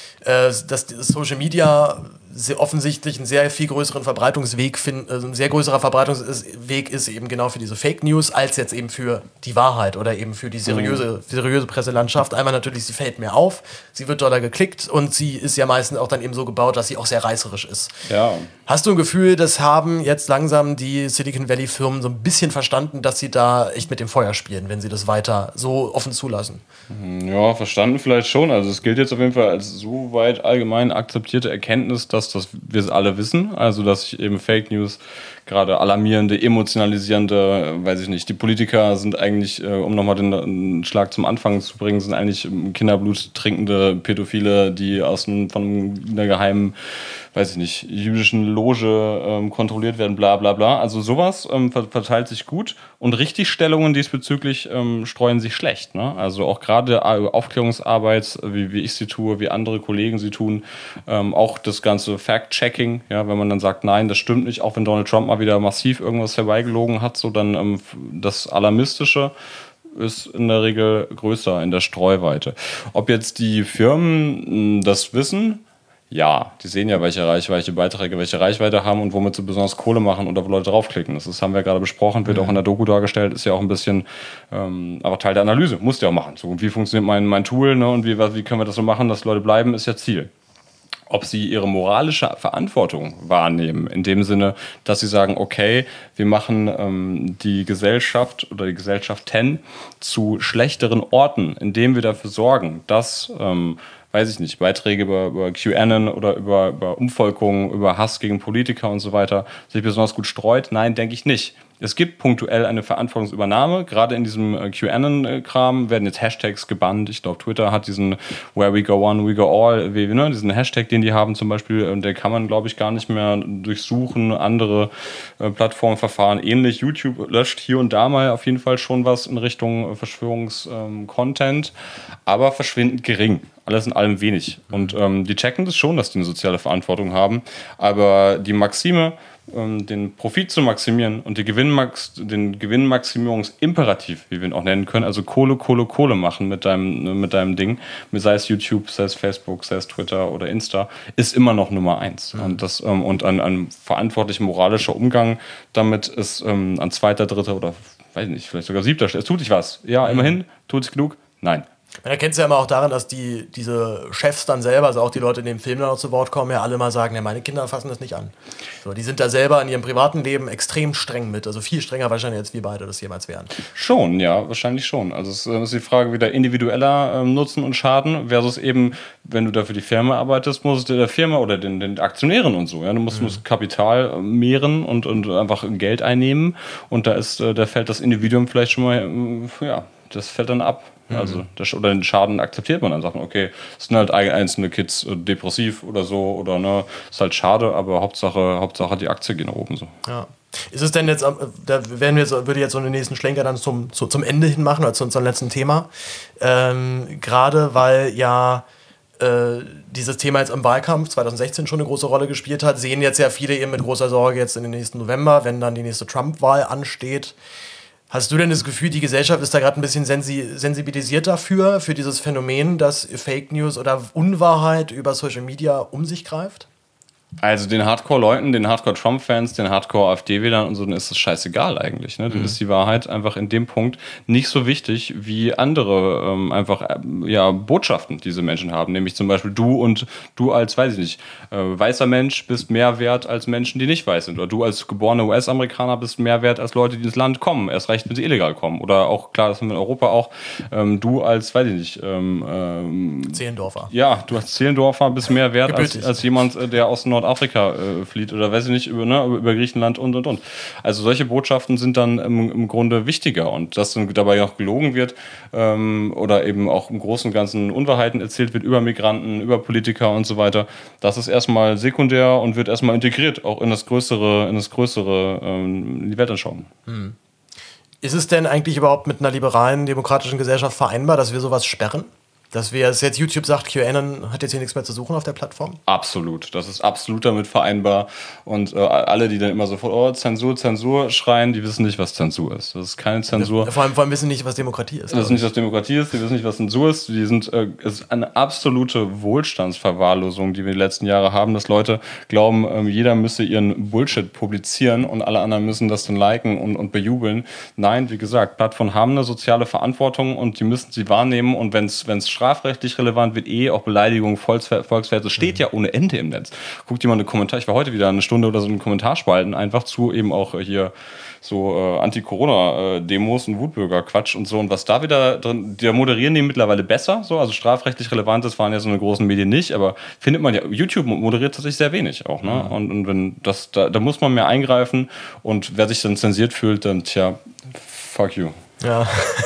dass die Social Media sehr offensichtlich einen sehr viel größeren Verbreitungsweg finden, also ein sehr größerer Verbreitungsweg ist eben genau für diese Fake News, als jetzt eben für die Wahrheit oder eben für die seriöse, mhm. seriöse Presselandschaft. Einmal natürlich, sie fällt mehr auf, sie wird doller geklickt und sie ist ja meistens auch dann eben so gebaut, dass sie auch sehr reißerisch ist. Ja. Hast du ein Gefühl, das haben jetzt langsam die Silicon Valley Firmen so ein bisschen verstanden, dass sie da echt mit dem Feuer spielen, wenn sie das weiter so offen zulassen? Ja, verstanden vielleicht schon. Also es gilt jetzt auf jeden Fall als so weit allgemein akzeptierte Erkenntnis, dass das wir es alle wissen, also dass sich eben Fake News, gerade alarmierende, emotionalisierende, weiß ich nicht, die Politiker sind eigentlich, äh, um nochmal den, den Schlag zum Anfang zu bringen, sind eigentlich Kinderblut trinkende Pädophile, die aus einem, von einer geheimen, weiß ich nicht, jüdischen Loge ähm, kontrolliert werden, bla bla bla. Also sowas ähm, verteilt sich gut und Richtigstellungen diesbezüglich ähm, streuen sich schlecht. Ne? Also auch gerade Aufklärungsarbeit, wie, wie ich sie tue, wie andere Kollegen sie tun, ähm, auch das ganze Fact-Checking, ja, wenn man dann sagt, nein, das stimmt nicht, auch wenn Donald Trump mal wieder massiv irgendwas herbeigelogen hat, so dann ähm, das Alarmistische ist in der Regel größer in der Streuweite. Ob jetzt die Firmen mh, das wissen, ja, die sehen ja, welche Reichweite Beiträge, welche Reichweite haben und womit sie besonders Kohle machen und wo Leute draufklicken. Das ist, haben wir gerade besprochen, wird mhm. auch in der Doku dargestellt, ist ja auch ein bisschen, ähm, aber Teil der Analyse, musst du ja auch machen. So, wie funktioniert mein, mein Tool, ne, und wie, wie können wir das so machen, dass Leute bleiben, ist ja Ziel. Ob sie ihre moralische Verantwortung wahrnehmen, in dem Sinne, dass sie sagen, okay, wir machen ähm, die Gesellschaft oder die Gesellschaften zu schlechteren Orten, indem wir dafür sorgen, dass, ähm, weiß ich nicht, Beiträge über, über QAnon oder über, über Umvolkungen, über Hass gegen Politiker und so weiter sich besonders gut streut. Nein, denke ich nicht. Es gibt punktuell eine Verantwortungsübernahme. Gerade in diesem äh, QAnon-Kram werden jetzt Hashtags gebannt. Ich glaube, Twitter hat diesen Where we go one, we go all, wie, ne? diesen Hashtag, den die haben zum Beispiel, äh, der kann man, glaube ich, gar nicht mehr durchsuchen. Andere äh, Plattformverfahren ähnlich. YouTube löscht hier und da mal auf jeden Fall schon was in Richtung äh, Verschwörungs-Content, ähm, aber verschwindend gering. Alles in allem wenig. Und ähm, die checken das schon, dass die eine soziale Verantwortung haben. Aber die Maxime, ähm, den Profit zu maximieren und die Gewinnmax- den Gewinnmaximierungsimperativ, wie wir ihn auch nennen können, also Kohle, Kohle, Kohle machen mit deinem, mit deinem Ding, sei es YouTube, sei es Facebook, sei es Twitter oder Insta, ist immer noch Nummer eins. Mhm. Und, das, ähm, und ein, ein verantwortlicher moralischer Umgang damit ist ähm, an zweiter, dritter oder weiß nicht, vielleicht sogar siebter Stelle. Es tut sich was. Ja, mhm. immerhin. Tut es genug? Nein. Man erkennt es ja immer auch daran, dass die, diese Chefs dann selber, also auch die Leute, die in dem Film dann auch zu Wort kommen, ja alle mal sagen, ja, meine Kinder fassen das nicht an. So, die sind da selber in ihrem privaten Leben extrem streng mit, also viel strenger wahrscheinlich, als wir beide das jemals wären. Schon, ja, wahrscheinlich schon. Also es ist die Frage wieder individueller ähm, Nutzen und Schaden versus eben, wenn du da für die Firma arbeitest, musst du der Firma oder den, den Aktionären und so, ja, du musst, mhm. musst Kapital äh, mehren und, und einfach Geld einnehmen und da ist, äh, da fällt das Individuum vielleicht schon mal, äh, ja, das fällt dann ab. Also das, oder den Schaden akzeptiert man dann, sagt man, okay, es sind halt einzelne Kids äh, depressiv oder so oder ne, ist halt schade, aber Hauptsache, Hauptsache die Aktie geht nach oben so. Ja. Ist es denn jetzt, da werden wir jetzt, würde jetzt so einen nächsten Schlenker dann zum, zu, zum Ende hin machen, oder zu unserem letzten Thema. Ähm, gerade weil ja äh, dieses Thema jetzt im Wahlkampf zwanzig sechzehn schon eine große Rolle gespielt hat, sehen jetzt ja viele eben mit großer Sorge jetzt in den nächsten November, wenn dann die nächste Trump-Wahl ansteht. Hast du denn das Gefühl, die Gesellschaft ist da gerade ein bisschen sensi- sensibilisiert dafür, für dieses Phänomen, dass Fake News oder Unwahrheit über Social Media um sich greift? Also den Hardcore-Leuten, den Hardcore-Trump-Fans, den Hardcore-AfD-Wählern und so, dann ist das scheißegal eigentlich. Ne? Dann mhm. ist die Wahrheit einfach in dem Punkt nicht so wichtig wie andere ähm, einfach äh, ja, Botschaften, die diese Menschen haben. Nämlich zum Beispiel du und du als, weiß ich nicht, äh, weißer Mensch bist mehr wert als Menschen, die nicht weiß sind. Oder du als geborener U S-Amerikaner bist mehr wert als Leute, die ins Land kommen. Erst recht, wenn sie illegal kommen. Oder auch, klar, das haben wir in Europa auch, ähm, du als, weiß ich nicht, ähm, ähm, Zehlendorfer. Ja, du als Zehlendorfer bist mehr wert als, als jemand, der aus Nord Nordafrika äh, flieht oder weiß ich nicht, über, ne, über Griechenland und und und. Also solche Botschaften sind dann im, im Grunde wichtiger und dass dann dabei noch gelogen wird ähm, oder eben auch im Großen und Ganzen Unwahrheiten erzählt wird über Migranten, über Politiker und so weiter, das ist erstmal sekundär und wird erstmal integriert, auch in das größere, in das größere ähm, die Weltanschauung. Hm. Ist es denn eigentlich überhaupt mit einer liberalen, demokratischen Gesellschaft vereinbar, dass wir sowas sperren? Dass wir, dass jetzt YouTube sagt, QAnon hat jetzt hier nichts mehr zu suchen auf der Plattform? Absolut, das ist absolut damit vereinbar. Und äh, alle, die dann immer sofort, oh, Zensur, Zensur schreien, die wissen nicht, was Zensur ist. Das ist keine Zensur. Ja, vor allem, vor allem wissen nicht, was Demokratie ist. Die wissen nicht, was Demokratie ist, die wissen nicht, was Zensur ist. Die sind, äh, es ist eine absolute Wohlstandsverwahrlosung, die wir die letzten Jahre haben, dass Leute glauben, äh, jeder müsse ihren Bullshit publizieren und alle anderen müssen das dann liken und, und bejubeln. Nein, wie gesagt, Plattformen haben eine soziale Verantwortung und die müssen sie wahrnehmen und wenn es strafrechtlich relevant wird, eh auch Beleidigung, Volksverhetzung, das steht ja ohne Ende im Netz. Guckt jemand eine Kommentar, ich war heute wieder eine Stunde oder so in Kommentarspalten, einfach zu eben auch hier so äh, Anti-Corona-Demos und Wutbürger-Quatsch und so und was da wieder drin, die moderieren die mittlerweile besser, so, also strafrechtlich Relevantes waren ja so eine großen Medien nicht, aber findet man ja, YouTube moderiert tatsächlich sehr wenig auch, ne, mhm. und, und wenn das, da, da muss man mehr eingreifen und wer sich dann zensiert fühlt, dann tja, fuck you. Ja.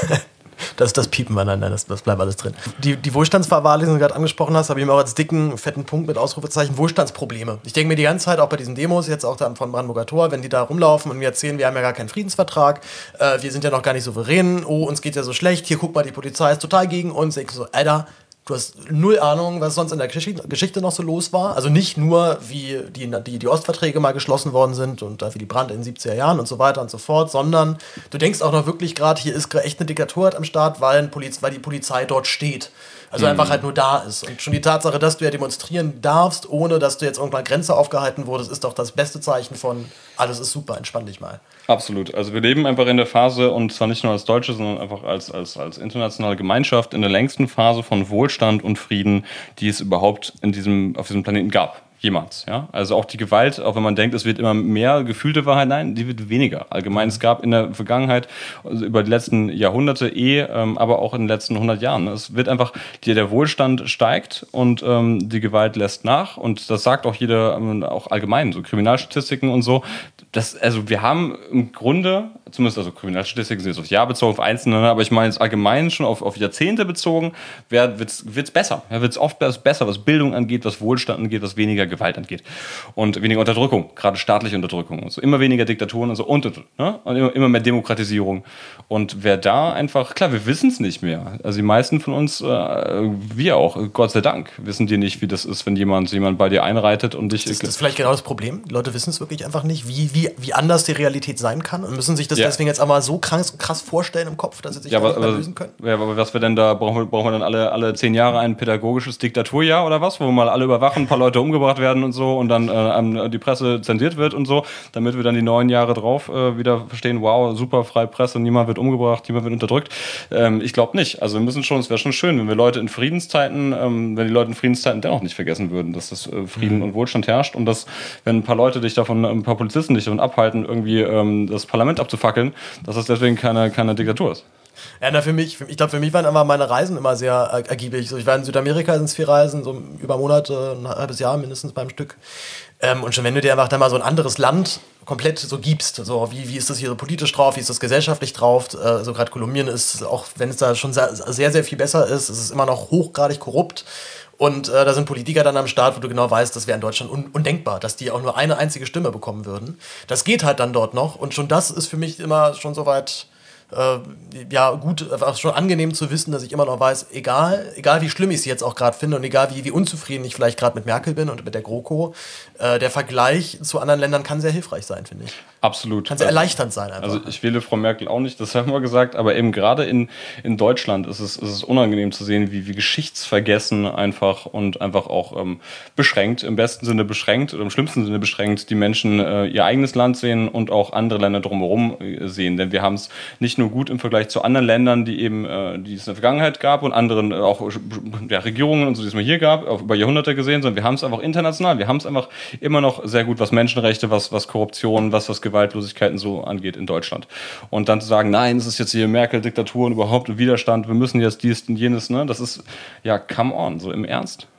Das ist das Piepen aneinander, das, das bleibt alles drin. Die, die Wohlstandsverwahrlosung, die du gerade angesprochen hast, habe ich mir auch als dicken, fetten Punkt mit Ausrufezeichen Wohlstandsprobleme. Ich denke mir die ganze Zeit, auch bei diesen Demos, jetzt auch da von Brandenburger Tor, wenn die da rumlaufen und mir erzählen, wir haben ja gar keinen Friedensvertrag, äh, wir sind ja noch gar nicht souverän, oh, uns geht ja so schlecht, hier guck mal, die Polizei ist total gegen uns. Ich so, Alter, du hast null Ahnung, was sonst in der Geschichte noch so los war. Also nicht nur, wie die, die, die Ostverträge mal geschlossen worden sind und wie die Brand in den siebziger Jahren und so weiter und so fort, sondern du denkst auch noch wirklich gerade, hier ist echt eine Diktatur am Start, weil, ein Poliz- weil die Polizei dort steht. Also mhm. einfach halt nur da ist. Und schon die Tatsache, dass du ja demonstrieren darfst, ohne dass du jetzt irgendeiner Grenze aufgehalten wurdest, ist doch das beste Zeichen von, alles ist super, entspann dich mal. Absolut. Also wir leben einfach in der Phase, und zwar nicht nur als Deutsche, sondern einfach als, als, als internationale Gemeinschaft, in der längsten Phase von Wohlstand und Frieden, die es überhaupt in diesem, auf diesem Planeten gab. Jemals, ja. Also auch die Gewalt, auch wenn man denkt, es wird immer mehr gefühlte Wahrheit, nein, die wird weniger. Allgemein, es gab in der Vergangenheit, also über die letzten Jahrhunderte eh, ähm, aber auch in den letzten hundert Jahren. Es wird einfach, die, der Wohlstand steigt und ähm, die Gewalt lässt nach. Und das sagt auch jeder, ähm, auch allgemein, so Kriminalstatistiken und so. Das, also wir haben im Grunde, zumindest also Kriminalstatistiken sind jetzt aufs Jahr bezogen, auf Einzelne, aber ich meine jetzt allgemein schon auf, auf Jahrzehnte bezogen, wird es besser. Ja, wird es oft besser, was Bildung angeht, was Wohlstand angeht, was weniger Gewalt angeht. Und weniger Unterdrückung, gerade staatliche Unterdrückung und so. Immer weniger Diktaturen und so. Und, ne? Und immer, immer mehr Demokratisierung. Und wer da einfach, klar, wir wissen es nicht mehr. Also die meisten von uns, äh, wir auch, Gott sei Dank, wissen die nicht, wie das ist, wenn jemand, jemand bei dir einreitet und dich... Das, das ist vielleicht genau das Problem. Die Leute wissen es wirklich einfach nicht, wie, wie, wie anders die Realität sein kann und müssen sich das ja. deswegen jetzt einmal so krass, krass vorstellen im Kopf, dass sie sich ja, da aber, nicht mehr lösen können. Ja, aber was wir denn da, brauchen wir, brauchen wir dann alle, alle zehn Jahre ein pädagogisches Diktaturjahr oder was, wo wir mal alle überwachen, ein paar Leute umgebracht werden und so und dann äh, die Presse zensiert wird und so, damit wir dann die neun Jahre drauf äh, wieder verstehen, wow, super, freie Presse, niemand wird umgebracht, niemand wird unterdrückt. Ähm, ich glaube nicht. Also wir müssen schon, es wäre schon schön, wenn wir Leute in Friedenszeiten, ähm, wenn die Leute in Friedenszeiten dennoch nicht vergessen würden, dass das äh, Frieden mhm. und Wohlstand herrscht und dass, wenn ein paar Leute dich davon, ein paar Polizisten dich davon abhalten, irgendwie ähm, das Parlament abzufackeln, dass das deswegen keine, keine Diktatur ist. Ja, na, für mich, für, ich glaube, für mich waren einfach meine Reisen immer sehr ergiebig. So, ich war in Südamerika, sind es vier Reisen, so über Monate, ein halbes Jahr mindestens beim Stück. Ähm, und schon wenn du dir einfach dann mal so ein anderes Land komplett so gibst, so wie, wie ist das hier so politisch drauf, wie ist das gesellschaftlich drauf, äh, so gerade Kolumbien ist, auch wenn es da schon sehr, sehr, sehr viel besser ist, ist es immer noch hochgradig korrupt. Und äh, da sind Politiker dann am Start, wo du genau weißt, das wäre in Deutschland un- undenkbar, dass die auch nur eine einzige Stimme bekommen würden. Das geht halt dann dort noch. Und schon das ist für mich immer schon so weit... Äh, ja, gut, einfach schon angenehm zu wissen, dass ich immer noch weiß, egal, egal wie schlimm ich sie jetzt auch gerade finde und egal wie, wie unzufrieden ich vielleicht gerade mit Merkel bin und mit der GroKo, äh, der Vergleich zu anderen Ländern kann sehr hilfreich sein, finde ich. Absolut. Kann sehr erleichternd sein einfach. Also ich wähle Frau Merkel auch nicht, das haben wir gesagt, aber eben gerade in, in Deutschland ist es, ist es unangenehm zu sehen, wie, wie geschichtsvergessen einfach und einfach auch ähm, beschränkt, im besten Sinne beschränkt oder im schlimmsten Sinne beschränkt, die Menschen äh, ihr eigenes Land sehen und auch andere Länder drumherum äh, sehen, denn wir haben es nicht nur gut im Vergleich zu anderen Ländern, die eben, äh, die es in der Vergangenheit gab und anderen äh, auch ja, Regierungen und so, die es mal hier gab, auch über Jahrhunderte gesehen, sondern wir haben es einfach international, wir haben es einfach immer noch sehr gut, was Menschenrechte, was, was Korruption, was, was Gewaltlosigkeiten so angeht in Deutschland. Und dann zu sagen, nein, es ist jetzt hier Merkel-Diktatur und überhaupt ein Widerstand, wir müssen jetzt dies und jenes, ne, das ist, ja, come on, so im Ernst.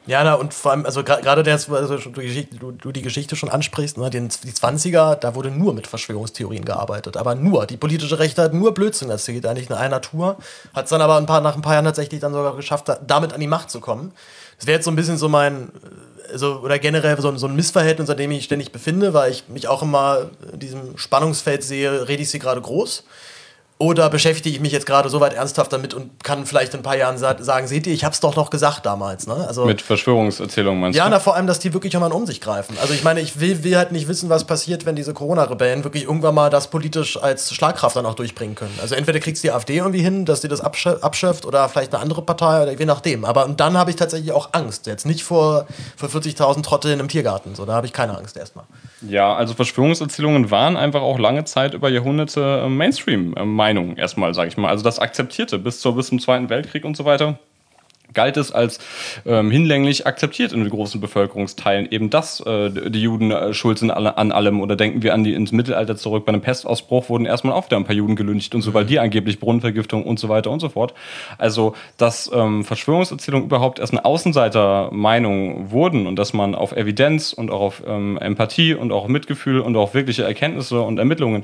Ja, na, und vor allem, also gerade der, also du, du, du die Geschichte schon ansprichst, ne, den, die zwanziger, da wurde nur mit Verschwörungstheorien gearbeitet, aber nur. Die politische Rechte hat nur Blödsinn erzählt, eigentlich in einer Tour. Hat es dann aber ein paar, nach ein paar Jahren tatsächlich dann sogar geschafft, da, damit an die Macht zu kommen. Das wäre jetzt so ein bisschen so mein, also, oder generell so, so ein Missverhältnis, an dem ich mich ständig befinde, weil ich mich auch immer in diesem Spannungsfeld sehe, rede ich sie gerade groß? Oder beschäftige ich mich jetzt gerade so weit ernsthaft damit und kann vielleicht in ein paar Jahren sa- sagen, seht ihr, ich hab's doch noch gesagt damals. Ne? Also, mit Verschwörungserzählungen meinst ja, du? na, vor allem, dass die wirklich immer um sich greifen. Also ich meine, ich will, will halt nicht wissen, was passiert, wenn diese Corona-Rebellen wirklich irgendwann mal das politisch als Schlagkraft dann auch durchbringen können. Also entweder kriegst du die AfD irgendwie hin, dass die das absch- abschöpft oder vielleicht eine andere Partei oder je nachdem. Aber und dann habe ich tatsächlich auch Angst. Jetzt nicht vor, vor vierzigtausend Trottel in einem Tiergarten. So, da habe ich keine Angst erstmal. Ja, also Verschwörungserzählungen waren einfach auch lange Zeit über Jahrhunderte äh, Mainstream-Meinung erstmal, sage ich mal. Also das Akzeptierte bis, zur, bis zum Zweiten Weltkrieg und so weiter. Galt es als ähm, hinlänglich akzeptiert in den großen Bevölkerungsteilen, eben dass äh, die Juden äh, schuld sind alle, an allem. Oder denken wir an die ins Mittelalter zurück. Bei einem Pestausbruch wurden erstmal auch wieder ein paar Juden gelyncht und so, weil die angeblich Brunnenvergiftung und so weiter und so fort. Also, dass ähm, Verschwörungserzählungen überhaupt erst eine Außenseitermeinung wurden und dass man auf Evidenz und auch auf ähm, Empathie und auch Mitgefühl und auch wirkliche Erkenntnisse und Ermittlungen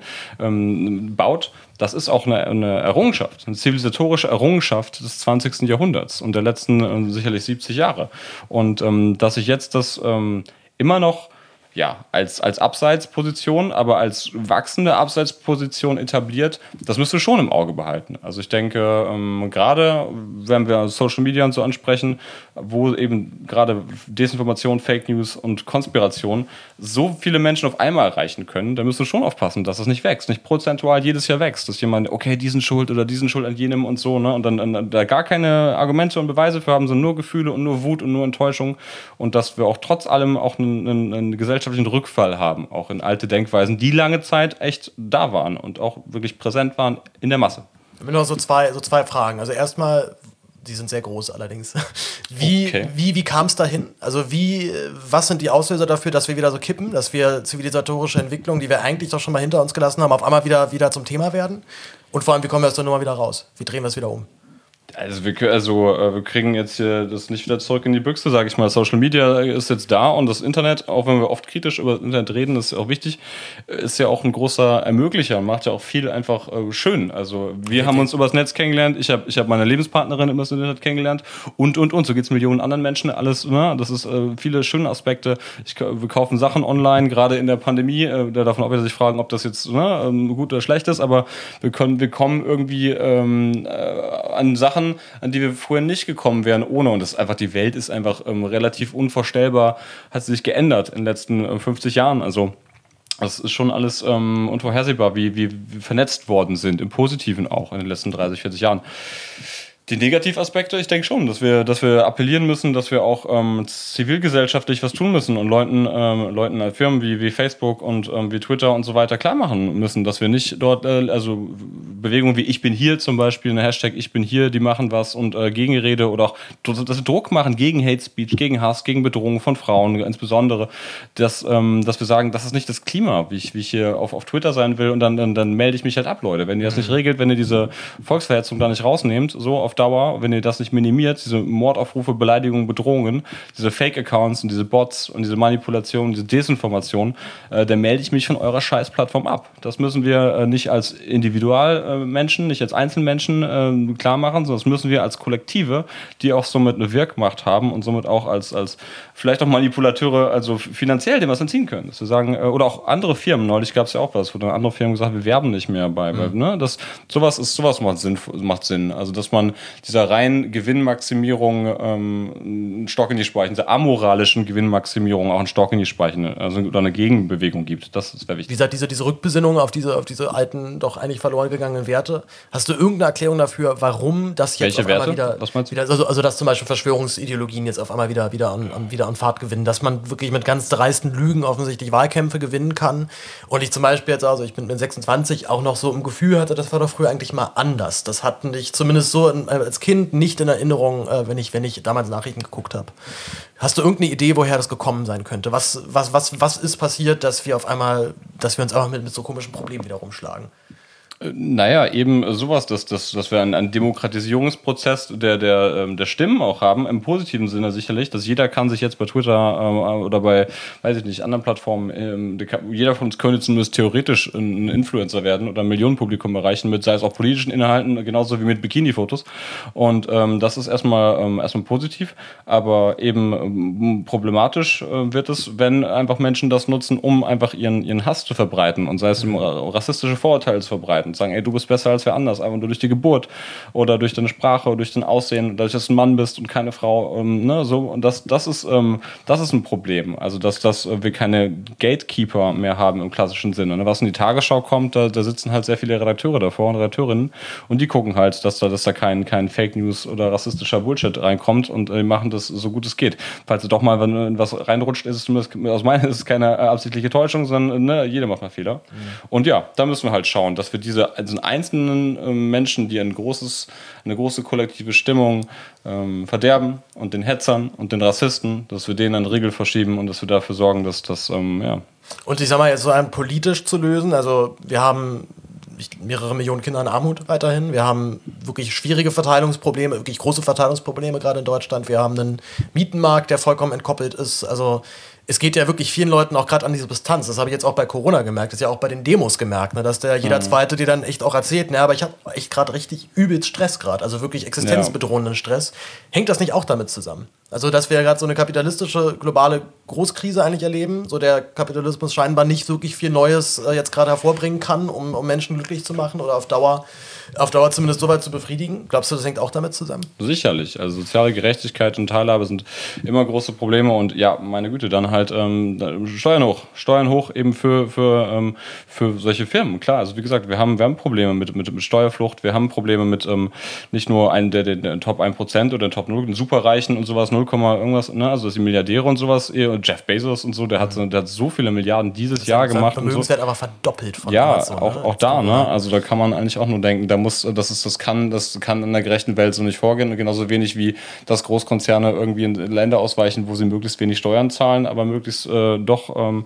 ähm, baut, das ist auch eine, eine Errungenschaft, eine zivilisatorische Errungenschaft des zwanzigsten Jahrhunderts und der letzten äh, sicherlich siebzig Jahre. Und ähm, dass sich jetzt das ähm, immer noch ja, als, als Abseitsposition, aber als wachsende Abseitsposition etabliert, das müsst ihr schon im Auge behalten. Also ich denke, ähm, gerade wenn wir Social Media und so ansprechen, wo eben gerade Desinformation, Fake News und Konspiration so viele Menschen auf einmal erreichen können, da müsst ihr schon aufpassen, dass das nicht wächst, nicht prozentual jedes Jahr wächst, dass jemand, okay, diesen schuld oder diesen schuld an jenem und so, ne, und dann, dann da gar keine Argumente und Beweise für haben, sondern nur Gefühle und nur Wut und nur Enttäuschung und dass wir auch trotz allem auch einen, einen, einen gesellschaftlichen Rückfall haben, auch in alte Denkweisen, die lange Zeit echt da waren und auch wirklich präsent waren in der Masse. Ich habe noch so zwei, so zwei Fragen. Also erstmal, die sind sehr groß allerdings. Wie, Okay. wie, wie kam es dahin? Also wie, was sind die Auslöser dafür, dass wir wieder so kippen, dass wir zivilisatorische Entwicklungen, die wir eigentlich doch schon mal hinter uns gelassen haben, auf einmal wieder, wieder zum Thema werden? Und vor allem, wie kommen wir aus der Nummer wieder raus? Wie drehen wir es wieder um? Also wir, also äh, wir kriegen jetzt hier das nicht wieder zurück in die Büchse, sage ich mal. Social Media ist jetzt da und das Internet, auch wenn wir oft kritisch über das Internet reden, das ist ja auch wichtig, ist ja auch ein großer Ermöglicher, macht ja auch viel einfach äh, schön. Also wir haben uns übers Netz kennengelernt, ich habe ich hab meine Lebenspartnerin übers Internet kennengelernt und, und, und. So geht es Millionen anderen Menschen, alles, ne? Das ist äh, viele schöne Aspekte. Ich, wir kaufen Sachen online, gerade in der Pandemie, äh, da darf man auch wieder sich fragen, ob das jetzt ne, ähm, gut oder schlecht ist, aber wir, können, wir kommen irgendwie ähm, äh, an Sachen, an die wir vorher nicht gekommen wären ohne. Und das ist einfach, die Welt ist einfach ähm, relativ unvorstellbar, hat sich geändert in den letzten äh, fünfzig Jahren. Also das ist schon alles ähm, unvorhersehbar, wie, wie wir vernetzt worden sind, im Positiven auch in den letzten dreißig, vierzig Jahren. Die Negativaspekte, ich denke schon, dass wir, dass wir appellieren müssen, dass wir auch ähm, zivilgesellschaftlich was tun müssen und Leuten, ähm, Leuten äh, Firmen wie, wie Facebook und ähm, wie Twitter und so weiter klar machen müssen, dass wir nicht dort, äh, also Bewegungen wie Ich bin hier zum Beispiel, eine Hashtag Ich bin hier, die machen was und äh, Gegenrede oder auch, dass wir Druck machen gegen Hate Speech, gegen Hass, gegen Bedrohung von Frauen insbesondere, dass, ähm, dass wir sagen, das ist nicht das Klima, wie ich, wie ich hier auf, auf Twitter sein will und dann, dann, dann melde ich mich halt ab, Leute. Wenn ihr das nicht regelt, wenn ihr diese Volksverhetzung da nicht rausnehmt, so auf Dauer, wenn ihr das nicht minimiert, diese Mordaufrufe, Beleidigungen, Bedrohungen, diese Fake-Accounts und diese Bots und diese Manipulation, diese Desinformation, äh, dann melde ich mich von eurer Scheißplattform ab. Das müssen wir äh, nicht als Individualmenschen, äh, nicht als Einzelmenschen äh, klar machen, sondern das müssen wir als Kollektive, die auch somit eine Wirkmacht haben und somit auch als, als vielleicht auch Manipulateure, also finanziell dem was entziehen können. Dass wir sagen, äh, oder auch andere Firmen, neulich gab es ja auch was, wo dann andere Firmen gesagt haben, wir werben nicht mehr bei, mhm. bei ne? Das, sowas ist, sowas macht Sinn, macht Sinn. Also, dass man dieser reinen Gewinnmaximierung ähm, einen Stock in die Speichen, dieser amoralischen Gewinnmaximierung auch einen Stock in die Speichen, also oder eine Gegenbewegung gibt. Das ist sehr wichtig. Wie gesagt, diese, diese Rückbesinnung auf diese, auf diese alten, doch eigentlich verloren gegangenen Werte. Hast du irgendeine Erklärung dafür, warum das jetzt Welche auf einmal Werte? wieder, Was meinst du? wieder also, also dass zum Beispiel Verschwörungsideologien jetzt auf einmal wieder, wieder, an, an, wieder an Fahrt gewinnen, dass man wirklich mit ganz dreisten Lügen offensichtlich Wahlkämpfe gewinnen kann. Und ich zum Beispiel jetzt, also ich bin sechsundzwanzig, auch noch so im Gefühl hatte, das war doch früher eigentlich mal anders. Das hatten ich zumindest so in, als Kind nicht in Erinnerung, äh, wenn, ich, wenn ich damals Nachrichten geguckt habe. Hast du irgendeine Idee, woher das gekommen sein könnte? Was, was, was, was ist passiert, dass wir auf einmal, dass wir uns einfach mit, mit so komischen Problemen wieder rumschlagen? Naja, eben sowas, dass, dass, dass wir einen, einen Demokratisierungsprozess der, der, der Stimmen auch haben, im positiven Sinne sicherlich, dass jeder kann sich jetzt bei Twitter ähm, oder bei, weiß ich nicht, anderen Plattformen, ähm, kann, jeder von uns könnte zumindest theoretisch ein Influencer werden oder ein Millionenpublikum erreichen, mit sei es auch politischen Inhalten, genauso wie mit Bikini-Fotos. Und ähm, das ist erstmal, ähm, erstmal positiv, aber eben ähm, problematisch äh, wird es, wenn einfach Menschen das nutzen, um einfach ihren, ihren Hass zu verbreiten und sei es um rassistische Vorurteile zu verbreiten. Und sagen, ey, du bist besser als wer anders, einfach nur durch die Geburt oder durch deine Sprache oder durch dein Aussehen, dadurch, dass du ein Mann bist und keine Frau, ähm, ne, so, und das, das ist, ähm, das ist ein Problem. Also, dass, dass wir keine Gatekeeper mehr haben im klassischen Sinne. Ne? Was in die Tagesschau kommt, da, da sitzen halt sehr viele Redakteure davor und Redakteurinnen und die gucken halt, dass da, dass da kein, kein Fake News oder rassistischer Bullshit reinkommt und äh, machen das so gut es geht. Falls du doch mal, wenn was reinrutscht, ist es zumindest, aus meiner Sicht ist es keine äh, absichtliche Täuschung, sondern ne, jeder macht mal Fehler. Mhm. Und ja, da müssen wir halt schauen, dass wir diese also einzelnen äh, Menschen, die ein großes, eine große kollektive Stimmung ähm, verderben und den Hetzern und den Rassisten, dass wir denen einen Riegel verschieben und dass wir dafür sorgen, dass das, ähm, ja. Und ich sag mal, jetzt so ein politisch zu lösen, also wir haben mehrere Millionen Kinder in Armut weiterhin. Wir haben wirklich schwierige Verteilungsprobleme, wirklich große Verteilungsprobleme gerade in Deutschland. Wir haben einen Mietenmarkt, der vollkommen entkoppelt ist. Also es geht ja wirklich vielen Leuten auch gerade an diese Distanz. Das habe ich jetzt auch bei Corona gemerkt, das ist ja auch bei den Demos gemerkt, ne, dass der jeder mhm. Zweite dir dann echt auch erzählt, ne, aber ich habe echt gerade richtig übelst Stress gerade, also wirklich existenzbedrohenden Stress. Hängt das nicht auch damit zusammen? Also, dass wir gerade so eine kapitalistische, globale Großkrise eigentlich erleben, so der Kapitalismus scheinbar nicht wirklich viel Neues äh, jetzt gerade hervorbringen kann, um, um Menschen glücklich zu machen oder auf Dauer, auf Dauer zumindest so weit zu befriedigen. Glaubst du, das hängt auch damit zusammen? Sicherlich. Also soziale Gerechtigkeit und Teilhabe sind immer große Probleme und ja, meine Güte, dann halt ähm, Steuern hoch. Steuern hoch eben für, für, ähm, für solche Firmen. Klar, also wie gesagt, wir haben, wir haben Probleme mit, mit, mit Steuerflucht, wir haben Probleme mit ähm, nicht nur einen der, der, der Top ein Prozent oder Top null, den Superreichen und sowas, null, irgendwas, ne? Also die Milliardäre und sowas, und Jeff Bezos und so, der hat, der hat so viele Milliarden dieses das Jahr gemacht. Der Vermögenswert so. aber verdoppelt von Ja, Amazon, auch, ne? auch da, ne? Also da kann man eigentlich auch nur denken, da muss, das ist, das kann, das kann in einer gerechten Welt so nicht vorgehen, genauso wenig wie, dass Großkonzerne irgendwie in Länder ausweichen, wo sie möglichst wenig Steuern zahlen, aber möglichst äh, doch ähm,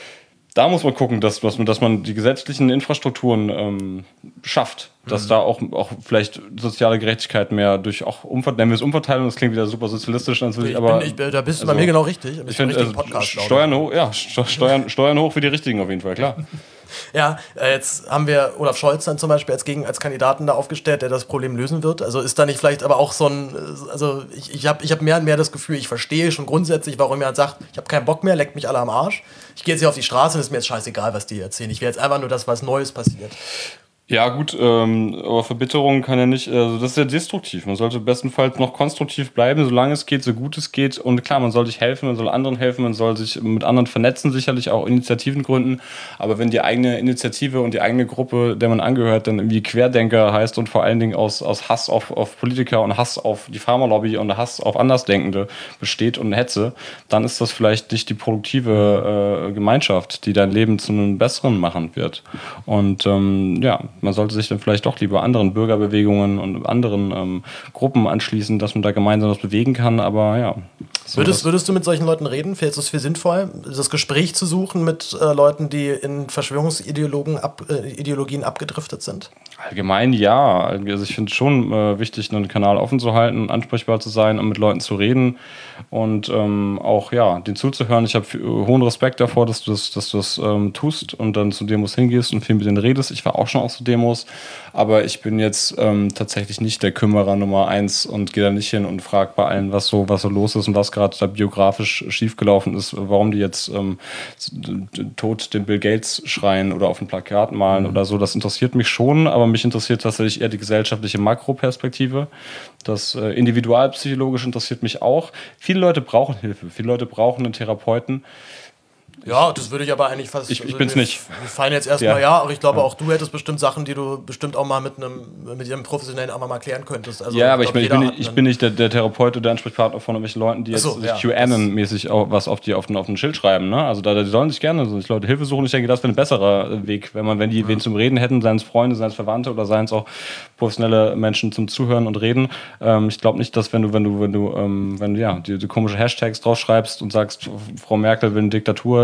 da muss man gucken, dass, dass, man, dass man die gesetzlichen Infrastrukturen ähm, schafft, dass mhm. da auch, auch vielleicht soziale Gerechtigkeit mehr durch auch Umverteilung, nennen wir es Umverteilung, das klingt wieder super sozialistisch natürlich, ich aber... Bin, ich, da bist du also, bei mir genau richtig. Ich finde, also, Steuern hoch, ja, Steuern, Steuern hoch für die Richtigen auf jeden Fall, klar. Ja, äh, jetzt haben wir Olaf Scholz dann zum Beispiel als, Gegen, als Kandidaten da aufgestellt, der das Problem lösen wird. Also ist da nicht vielleicht aber auch so ein, also ich, ich habe ich hab mehr und mehr das Gefühl, ich verstehe schon grundsätzlich, warum er sagt, ich habe keinen Bock mehr, leckt mich alle am Arsch. Ich gehe jetzt hier auf die Straße und es ist mir jetzt scheißegal, was die erzählen. Ich will jetzt einfach nur das, was Neues passiert. Ja gut, ähm, aber Verbitterung kann ja nicht, also das ist ja destruktiv. Man sollte bestenfalls noch konstruktiv bleiben, solange es geht, so gut es geht. Und klar, man soll sich helfen, man soll anderen helfen, man soll sich mit anderen vernetzen, sicherlich auch Initiativen gründen. Aber wenn die eigene Initiative und die eigene Gruppe, der man angehört, dann irgendwie Querdenker heißt und vor allen Dingen aus, aus Hass auf, auf Politiker und Hass auf die Pharmalobby und Hass auf Andersdenkende besteht und Hetze, dann ist das vielleicht nicht die produktive äh, Gemeinschaft, die dein Leben zu einem besseren machen wird. Und ähm, ja, man sollte sich dann vielleicht doch lieber anderen Bürgerbewegungen und anderen ähm, Gruppen anschließen, dass man da gemeinsam was bewegen kann, aber ja. So würdest, würdest du mit solchen Leuten reden? Fällt es für sinnvoll, das Gespräch zu suchen mit äh, Leuten, die in Verschwörungsideologien ab, äh, Ideologien abgedriftet sind? Allgemein ja. Also ich finde es schon äh, wichtig, einen Kanal offen zu halten, ansprechbar zu sein und mit Leuten zu reden und ähm, auch ja, denen zuzuhören. Ich habe hohen Respekt davor, dass du das, dass du das ähm, tust und dann zu Demos hingehst und viel mit denen redest. Ich war auch schon auf so Demos, aber ich bin jetzt ähm, tatsächlich nicht der Kümmerer Nummer eins und gehe da nicht hin und frage bei allen, was so, was so los ist und was gerade da biografisch schiefgelaufen ist, warum die jetzt ähm, tot den Bill Gates schreien oder auf ein Plakat malen mhm. oder so. Das interessiert mich schon, aber mich interessiert tatsächlich eher die gesellschaftliche Makroperspektive. Das äh, Individualpsychologisch interessiert mich auch. Viele Leute brauchen Hilfe, viele Leute brauchen einen Therapeuten. Ja, das würde ich aber eigentlich fast... Ich, ich bin's wir, nicht. Wir fallen jetzt erstmal, ja. ja, aber ich glaube ja. auch, du hättest bestimmt Sachen, die du bestimmt auch mal mit einem mit ihrem Professionellen auch mal klären könntest. Also, ja, aber ich, glaub, ich, bin, ich, ich bin nicht der, der Therapeut oder der Ansprechpartner von irgendwelchen Leuten, die jetzt so, sich ja, QAnon-mäßig was auf, die, auf, den, auf den Schild schreiben. Ne? Also da die sollen sich gerne so Leute Hilfe suchen. Ich denke, das wäre ein besserer Weg, wenn man, wenn die ja. wen zum Reden hätten, seien es Freunde, seien es Verwandte oder seien es auch professionelle Menschen zum Zuhören und Reden. Ähm, ich glaube nicht, dass wenn du, wenn du, wenn du, ähm, wenn du ja, die, die komische Hashtags draufschreibst und sagst, Frau Merkel will eine Diktatur,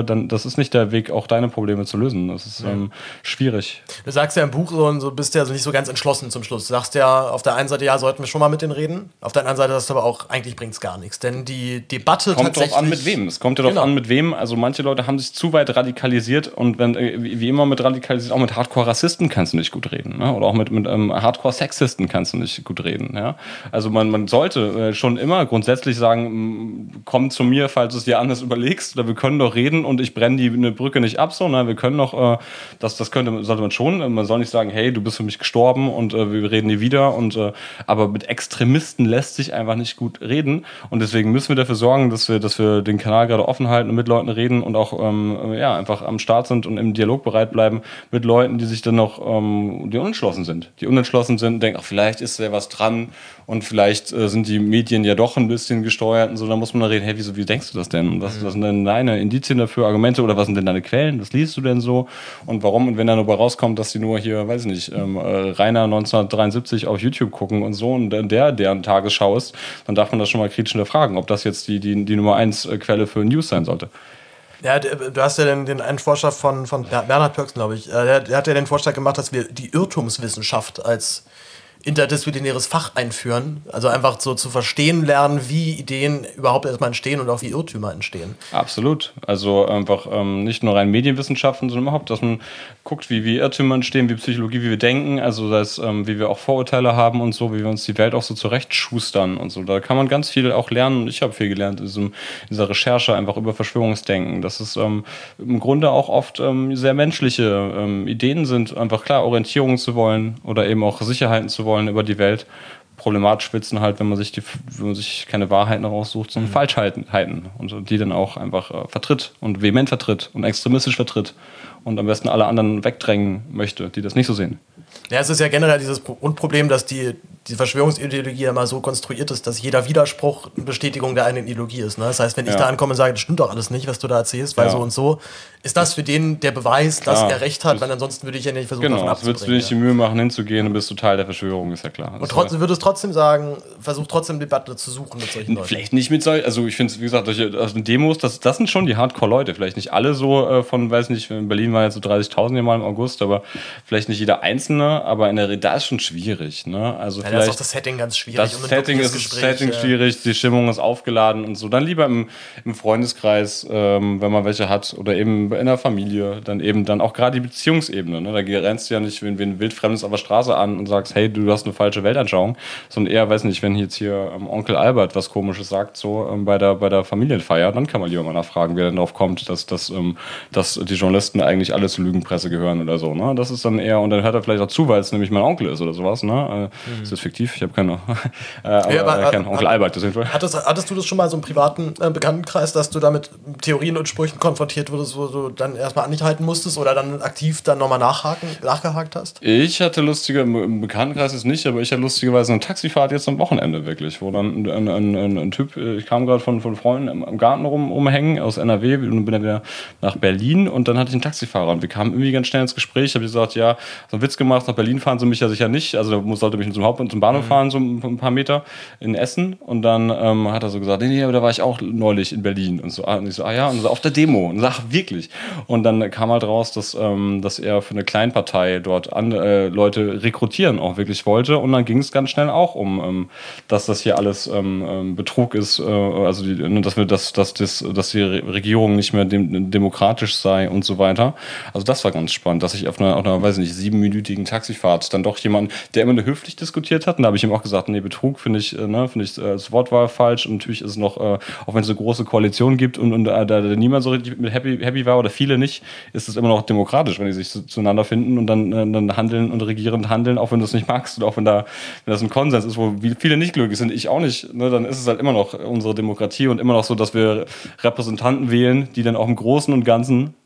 dann das ist nicht der Weg, auch deine Probleme zu lösen. Das ist ähm, schwierig. Du sagst ja im Buch so, und so bist ja also nicht so ganz entschlossen zum Schluss. Du sagst ja auf der einen Seite, ja, sollten wir schon mal mit denen reden. Auf der anderen Seite sagst du aber auch, eigentlich bringt es gar nichts. Denn die Debatte kommt tatsächlich... Kommt drauf an, mit wem. Es kommt ja darauf genau. an, mit wem. Also manche Leute haben sich zu weit radikalisiert und wenn, wie immer mit radikalisiert, auch mit Hardcore-Rassisten kannst du nicht gut reden. Ne? Oder auch mit, mit ähm, Hardcore-Sexisten kannst du nicht gut reden. Ja? Also man, man sollte äh, schon immer grundsätzlich sagen, komm zu mir, falls du es dir anders überlegst, oder wir können doch reden und ich brenne die eine Brücke nicht ab, so, ne? Wir können doch, äh, das, das könnte, sollte man schon, man soll nicht sagen, hey, du bist für mich gestorben und äh, wir reden nie wieder, und, äh, aber mit Extremisten lässt sich einfach nicht gut reden, und deswegen müssen wir dafür sorgen, dass wir, dass wir den Kanal gerade offen halten und mit Leuten reden und auch ähm, ja, einfach am Start sind und im Dialog bereit bleiben mit Leuten, die sich dann noch, ähm, die unentschlossen sind, die unentschlossen sind und denken, ach, vielleicht ist da was dran und vielleicht äh, sind die Medien ja doch ein bisschen gesteuert und so, da muss man dann reden, hey, wieso, wie denkst du das denn? Und was, was sind denn deine Indizien dafür, Argumente, oder was sind denn deine Quellen? Was liest du denn so? Und warum? Und wenn dann dabei rauskommt, dass die nur hier, weiß ich nicht, ähm, äh, Rainer neunzehnhundertdreiundsiebzig auf YouTube gucken und so, und der, deren Tagesschau ist, dann darf man das schon mal kritisch hinterfragen, ob das jetzt die, die, die Nummer eins Quelle für News sein sollte. Ja, du hast ja den, den einen Vorschlag von, von Bernhard Pörksen, glaube ich. Der, der hat ja den Vorschlag gemacht, dass wir die Irrtumswissenschaft als interdisziplinäres Fach einführen. Also einfach so zu verstehen lernen, wie Ideen überhaupt erstmal entstehen und auch wie Irrtümer entstehen. Absolut. Also einfach ähm, nicht nur rein Medienwissenschaften, sondern überhaupt, dass man guckt, wie, wie Irrtümer entstehen, wie Psychologie, wie wir denken, also das, ähm, wie wir auch Vorurteile haben und so, wie wir uns die Welt auch so zurechtschustern und so. Da kann man ganz viel auch lernen, und ich habe viel gelernt in, diesem, in dieser Recherche einfach über Verschwörungsdenken. Dass es ähm, im Grunde auch oft ähm, sehr menschliche ähm, Ideen sind, einfach klar Orientierung zu wollen oder eben auch Sicherheiten zu wollen über die Welt. Problematisch wird's halt, wenn man sich die, wenn man sich keine Wahrheiten raussucht, sondern mhm. Falschheiten und die dann auch einfach äh, vertritt und vehement vertritt und extremistisch vertritt und am besten alle anderen wegdrängen möchte, die das nicht so sehen. Ja, es ist ja generell dieses Grundproblem, dass die, die Verschwörungsideologie ja mal so konstruiert ist, dass jeder Widerspruch eine Bestätigung der eigenen Ideologie ist. Ne? Das heißt, wenn ich ja. da ankomme und sage, das stimmt doch alles nicht, was du da erzählst, weil ja. so und so, ist das für den der Beweis, dass ja. er recht hat, weil ansonsten würde ich ja nicht versuchen, genau, davon abzubringen. Genau, würdest du nicht die Mühe machen, hinzugehen und bist du Teil der Verschwörung, ist ja klar. Und trotzdem würdest du trotzdem sagen, versuch trotzdem Debatte zu suchen mit solchen Leuten. Vielleicht nicht mit solchen, also ich finde, wie gesagt, solche Demos, das, das sind schon die Hardcore-Leute. Vielleicht nicht alle so äh, von, weiß nicht, in Berlin waren jetzt so dreißigtausend mal im August, aber vielleicht nicht jeder Einzelne, aber in der Rede, da ist schon schwierig. Ne? Also ja, vielleicht, das ist auch das Setting ganz schwierig. Das um Setting ist das Setting ja. schwierig, die Stimmung ist aufgeladen und so. Dann lieber im, im Freundeskreis, ähm, wenn man welche hat, oder eben in der Familie, dann eben dann auch gerade die Beziehungsebene. Ne? Da rennst du ja nicht wen, wen Wildfremdes auf der Straße an und sagst, hey, du hast eine falsche Weltanschauung, sondern eher, weiß nicht, wenn jetzt hier ähm, Onkel Albert was Komisches sagt, so ähm, bei, der, bei der Familienfeier, dann kann man lieber mal nachfragen, wer denn darauf kommt, dass, dass, ähm, dass die Journalisten eigentlich alle zur Lügenpresse gehören oder so. Ne? Das ist dann eher, und dann hört er vielleicht auch zu, weil es nämlich mein Onkel ist oder sowas. Ne? Äh, mhm. Ist das fiktiv? Ich habe keine, äh, aber, ja, aber, äh, keinen Onkel hat, Albert. Auf jeden Fall. Hattest, hattest du das schon mal so im privaten äh, Bekanntenkreis, dass du da mit Theorien und Sprüchen konfrontiert wurdest, wo du dann erstmal an dich halten musstest oder dann aktiv dann nochmal nachhaken, nachgehakt hast? Ich hatte lustige, im Bekanntenkreis ist nicht, aber ich hatte lustigerweise eine Taxifahrt jetzt am Wochenende wirklich, wo dann ein, ein, ein, ein Typ, ich kam gerade von, von Freunden im, im Garten rum, rumhängen aus N R W und bin dann wieder nach Berlin, und dann hatte ich einen Taxifahrer und wir kamen irgendwie ganz schnell ins Gespräch. Ich habe gesagt, ja, so einen Witz gemacht, nach Berlin fahren sie mich ja sicher nicht, also da sollte mich zum Haupt- und zum Bahnhof mhm. fahren, so ein paar Meter in Essen, und dann ähm, hat er so gesagt, nee, nee, aber da war ich auch neulich in Berlin und so, und ich so, ah ja, und so auf der Demo, und sag, wirklich, und dann kam halt raus, dass, ähm, dass er für eine Kleinpartei dort an, äh, Leute rekrutieren auch wirklich wollte, und dann ging es ganz schnell auch um, ähm, dass das hier alles ähm, Betrug ist, äh, also die, dass wir dass, dass, das, dass die Regierung nicht mehr dem, demokratisch sei und so weiter. Also das war ganz spannend, dass ich auf einer, auf einer, weiß ich nicht, siebenminütigen Taxifahrt dann doch jemand, der immer nur höflich diskutiert hat, und da habe ich ihm auch gesagt, nee, Betrug finde ich, äh, ne, finde ich äh, das Wortwahl falsch, und natürlich ist es noch, äh, auch wenn es eine große Koalition gibt und, und äh, da niemand so richtig mit happy, happy war oder viele nicht, ist es immer noch demokratisch, wenn die sich zu, zueinander finden und dann, äh, dann handeln und regierend handeln, auch wenn du es nicht magst und auch wenn da wenn das ein Konsens ist, wo viele nicht glücklich sind, ich auch nicht, ne, dann ist es halt immer noch unsere Demokratie und immer noch so, dass wir Repräsentanten wählen, die dann auch im Großen und Ganzen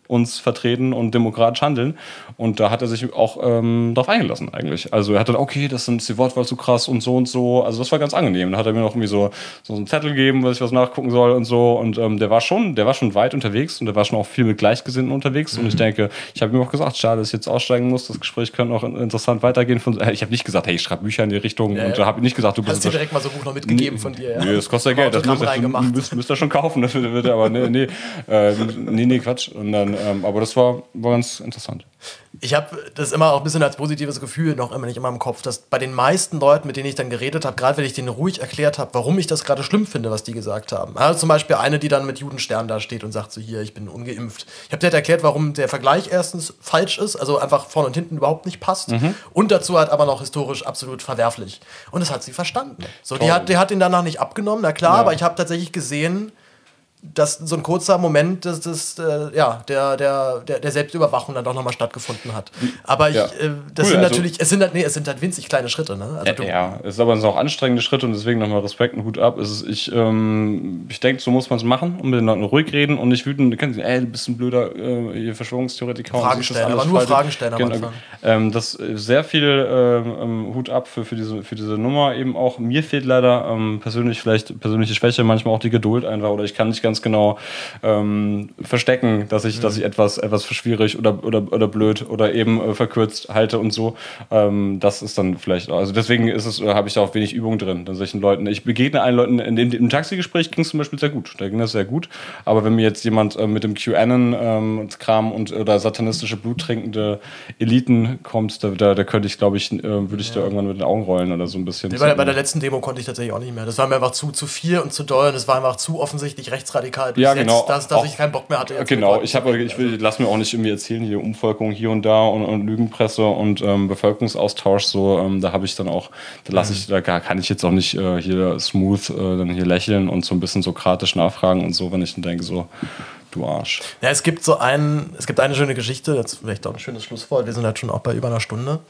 uns vertreten und demokratisch handeln. Und da hat er sich auch ähm, drauf eingelassen eigentlich. Also er hat dann, okay, das ist die Wortwahl zu krass und so und so. Also das war ganz angenehm. Dann hat er mir noch irgendwie so, so einen Zettel gegeben, was ich was nachgucken soll und so. Und ähm, der war schon, der war schon weit unterwegs und der war schon auch viel mit Gleichgesinnten unterwegs. Mhm. Und ich denke, ich habe ihm auch gesagt, schade, dass ich jetzt aussteigen muss. Das Gespräch könnte auch interessant weitergehen. Von, äh, ich habe nicht gesagt, hey, ich schreibe Bücher in die Richtung. Ja, und ja. habe nicht gesagt, du bist... Hast dir direkt mal so ein Buch noch mitgegeben von dir, ja? Nee, das kostet ja Geld. Das müsst ihr, müsst, müsst ihr schon kaufen. Das wird, aber nee, nee, äh, nee, nee, Quatsch. Und dann, ähm, aber das war, war ganz interessant. Ich habe das immer auch ein bisschen als positives Gefühl noch immer nicht immer im Kopf, dass bei den meisten Leuten, mit denen ich dann geredet habe, gerade wenn ich denen ruhig erklärt habe, warum ich das gerade schlimm finde, was die gesagt haben. Also zum Beispiel eine, die dann mit Judenstern da steht und sagt so, hier, ich bin ungeimpft. Ich habe dir halt erklärt, warum der Vergleich erstens falsch ist, also einfach vorne und hinten überhaupt nicht passt. Mhm. Und dazu halt aber noch historisch absolut verwerflich. Und das hat sie verstanden. So, die hat, die hat ihn danach nicht abgenommen, na klar, ja. Aber ich habe tatsächlich gesehen, dass so ein kurzer Moment dass das, äh, ja, der, der, der, der Selbstüberwachung dann doch nochmal stattgefunden hat. Aber ich, ja. äh, das cool, sind also natürlich, es sind halt, nee, es sind halt winzig kleine Schritte. Ne? Also ja, du, ja, es ist aber auch anstrengende Schritte und deswegen nochmal Respekt und Hut ab. Es ist, ich ähm, ich denke, so muss man es machen und mit den Leuten ruhig reden und nicht wütend, du kennst, ey, du bist ein blöder äh, Verschwörungstheoretiker. Fragen stellen, aber nur Fragen stellen am Anfang. Ähm, das sehr viel ähm, Hut ab für, für, diese, für diese Nummer eben auch. Mir fehlt leider ähm, persönlich vielleicht persönliche Schwäche, manchmal auch die Geduld einfach oder ich kann nicht ganz genau ähm, verstecken, dass ich, mhm. dass ich etwas, etwas für schwierig oder, oder, oder blöd oder eben äh, verkürzt halte und so. Ähm, das ist dann vielleicht, also deswegen ist es, äh, habe ich da auch wenig Übung drin, an solchen Leuten. Ich begegne allen Leuten, in dem, im Taxigespräch ging es zum Beispiel sehr gut, da ging das sehr gut, aber wenn mir jetzt jemand äh, mit dem QAnon-Kram ähm, und oder satanistische, bluttrinkende Eliten kommt, da, da, da könnte ich, glaube ich, äh, würde ich ja. da irgendwann mit den Augen rollen oder so ein bisschen. Nee, bei, bei der letzten Demo konnte ich tatsächlich auch nicht mehr. Das war mir einfach zu, zu viel und zu doll und es war einfach zu offensichtlich rechtsradikal. Ja, genau. Dass, dass auch, ich keinen Bock mehr hatte. Jetzt genau, ich, hab, ich will, lass mir auch nicht irgendwie erzählen, hier Umvolkung hier und da und, und Lügenpresse und ähm, Bevölkerungsaustausch, so, ähm, da habe ich dann auch, da lasse ich, da kann ich jetzt auch nicht äh, hier smooth äh, dann hier lächeln und so ein bisschen sokratisch nachfragen und so, wenn ich dann denke, so, du Arsch. Ja, es gibt so einen, es gibt eine schöne Geschichte, das ist vielleicht auch ein schönes Schlusswort, wir sind halt schon auch bei über einer Stunde.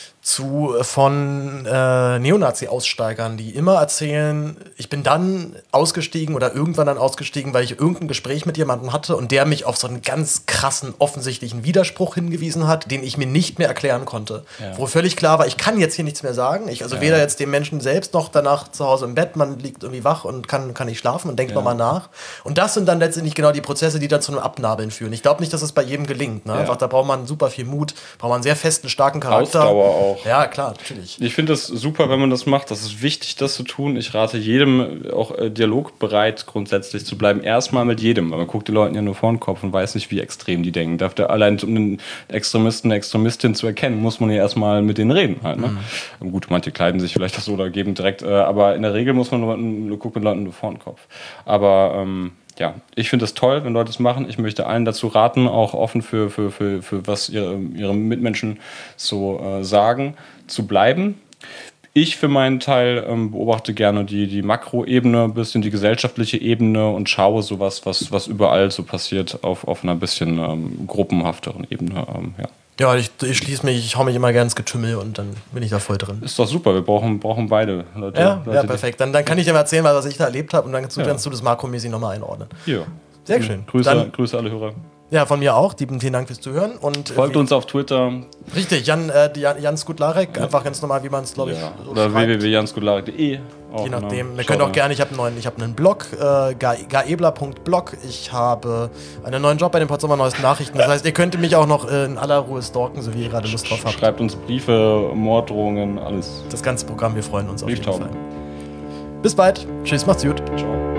Zu, von äh, Neonazi-Aussteigern, die immer erzählen, ich bin dann ausgestiegen oder irgendwann dann ausgestiegen, weil ich irgendein Gespräch mit jemandem hatte und der mich auf so einen ganz krassen, offensichtlichen Widerspruch hingewiesen hat, den ich mir nicht mehr erklären konnte. Ja. Wo völlig klar war, ich kann jetzt hier nichts mehr sagen. Ich, also ja. weder jetzt dem Menschen selbst noch danach zu Hause im Bett, man liegt irgendwie wach und kann, kann nicht schlafen und denkt ja. nochmal nach. Und das sind dann letztendlich genau die Prozesse, die dann zu einem Abnabeln führen. Ich glaube nicht, dass es bei jedem gelingt. Ne? Ja. Einfach, da braucht man super viel Mut, braucht man einen sehr festen, starken Charakter. Ausdauer auch. Ja, klar, natürlich. Ich finde das super, wenn man das macht. Das ist wichtig, das zu tun. Ich rate jedem auch äh, dialogbereit grundsätzlich zu bleiben. Erstmal mit jedem. Weil man guckt die Leuten ja nur vor den Kopf und weiß nicht, wie extrem die denken. Darf der allein, um einen Extremisten, eine Extremistin zu erkennen, muss man ja erstmal mit denen reden. Halt, ne? Mhm. Gut, manche kleiden sich vielleicht auch so oder geben direkt, äh, aber in der Regel muss man nur, nur gucken mit Leuten nur vor den Kopf. Aber ähm, ja, ich finde es toll, wenn Leute das machen. Ich möchte allen dazu raten, auch offen für, für, für, für was ihre, ihre Mitmenschen so äh, sagen, zu bleiben. Ich für meinen Teil ähm, beobachte gerne die, die Makroebene, ein bisschen die gesellschaftliche Ebene und schaue sowas, was, was überall so passiert, auf, auf einer bisschen ähm, gruppenhafteren Ebene. Ähm, ja. Ja, ich, ich schließe mich, ich hau mich immer gerne ins Getümmel und dann bin ich da voll drin. Ist doch super, wir brauchen, brauchen beide Leute. Ja, Leute, ja perfekt. Dann, dann kann ich dir mal erzählen, was ich da erlebt habe und dann kannst du, ja. kannst du das makromäßig nochmal einordnen. Ja. Sehr schön. Grüße, dann, Grüße alle Hörer. Ja, von mir auch. Lieben vielen Dank fürs Zuhören. Und, folgt äh, uns auf Twitter. Richtig, Jan, äh, Jan, Jan Skutlarek, ja. einfach ganz normal, wie man es, glaube ich, ja. so oder w w w punkt jan skutlarek punkt de. Je nachdem. Ne? Wir können auch gerne, ich habe einen neuen, ich habe einen Blog, äh, gaebler punkt blog. Ich habe einen neuen Job bei den Potsdamer Neuesten Nachrichten. Das heißt, ihr könnt mich auch noch äh, in aller Ruhe stalken, so wie ihr gerade Lust drauf habt. Schreibt uns Briefe, Morddrohungen, alles. Das ganze Programm, wir freuen uns auf jeden Fall. Bis bald. Tschüss, macht's gut. Ciao.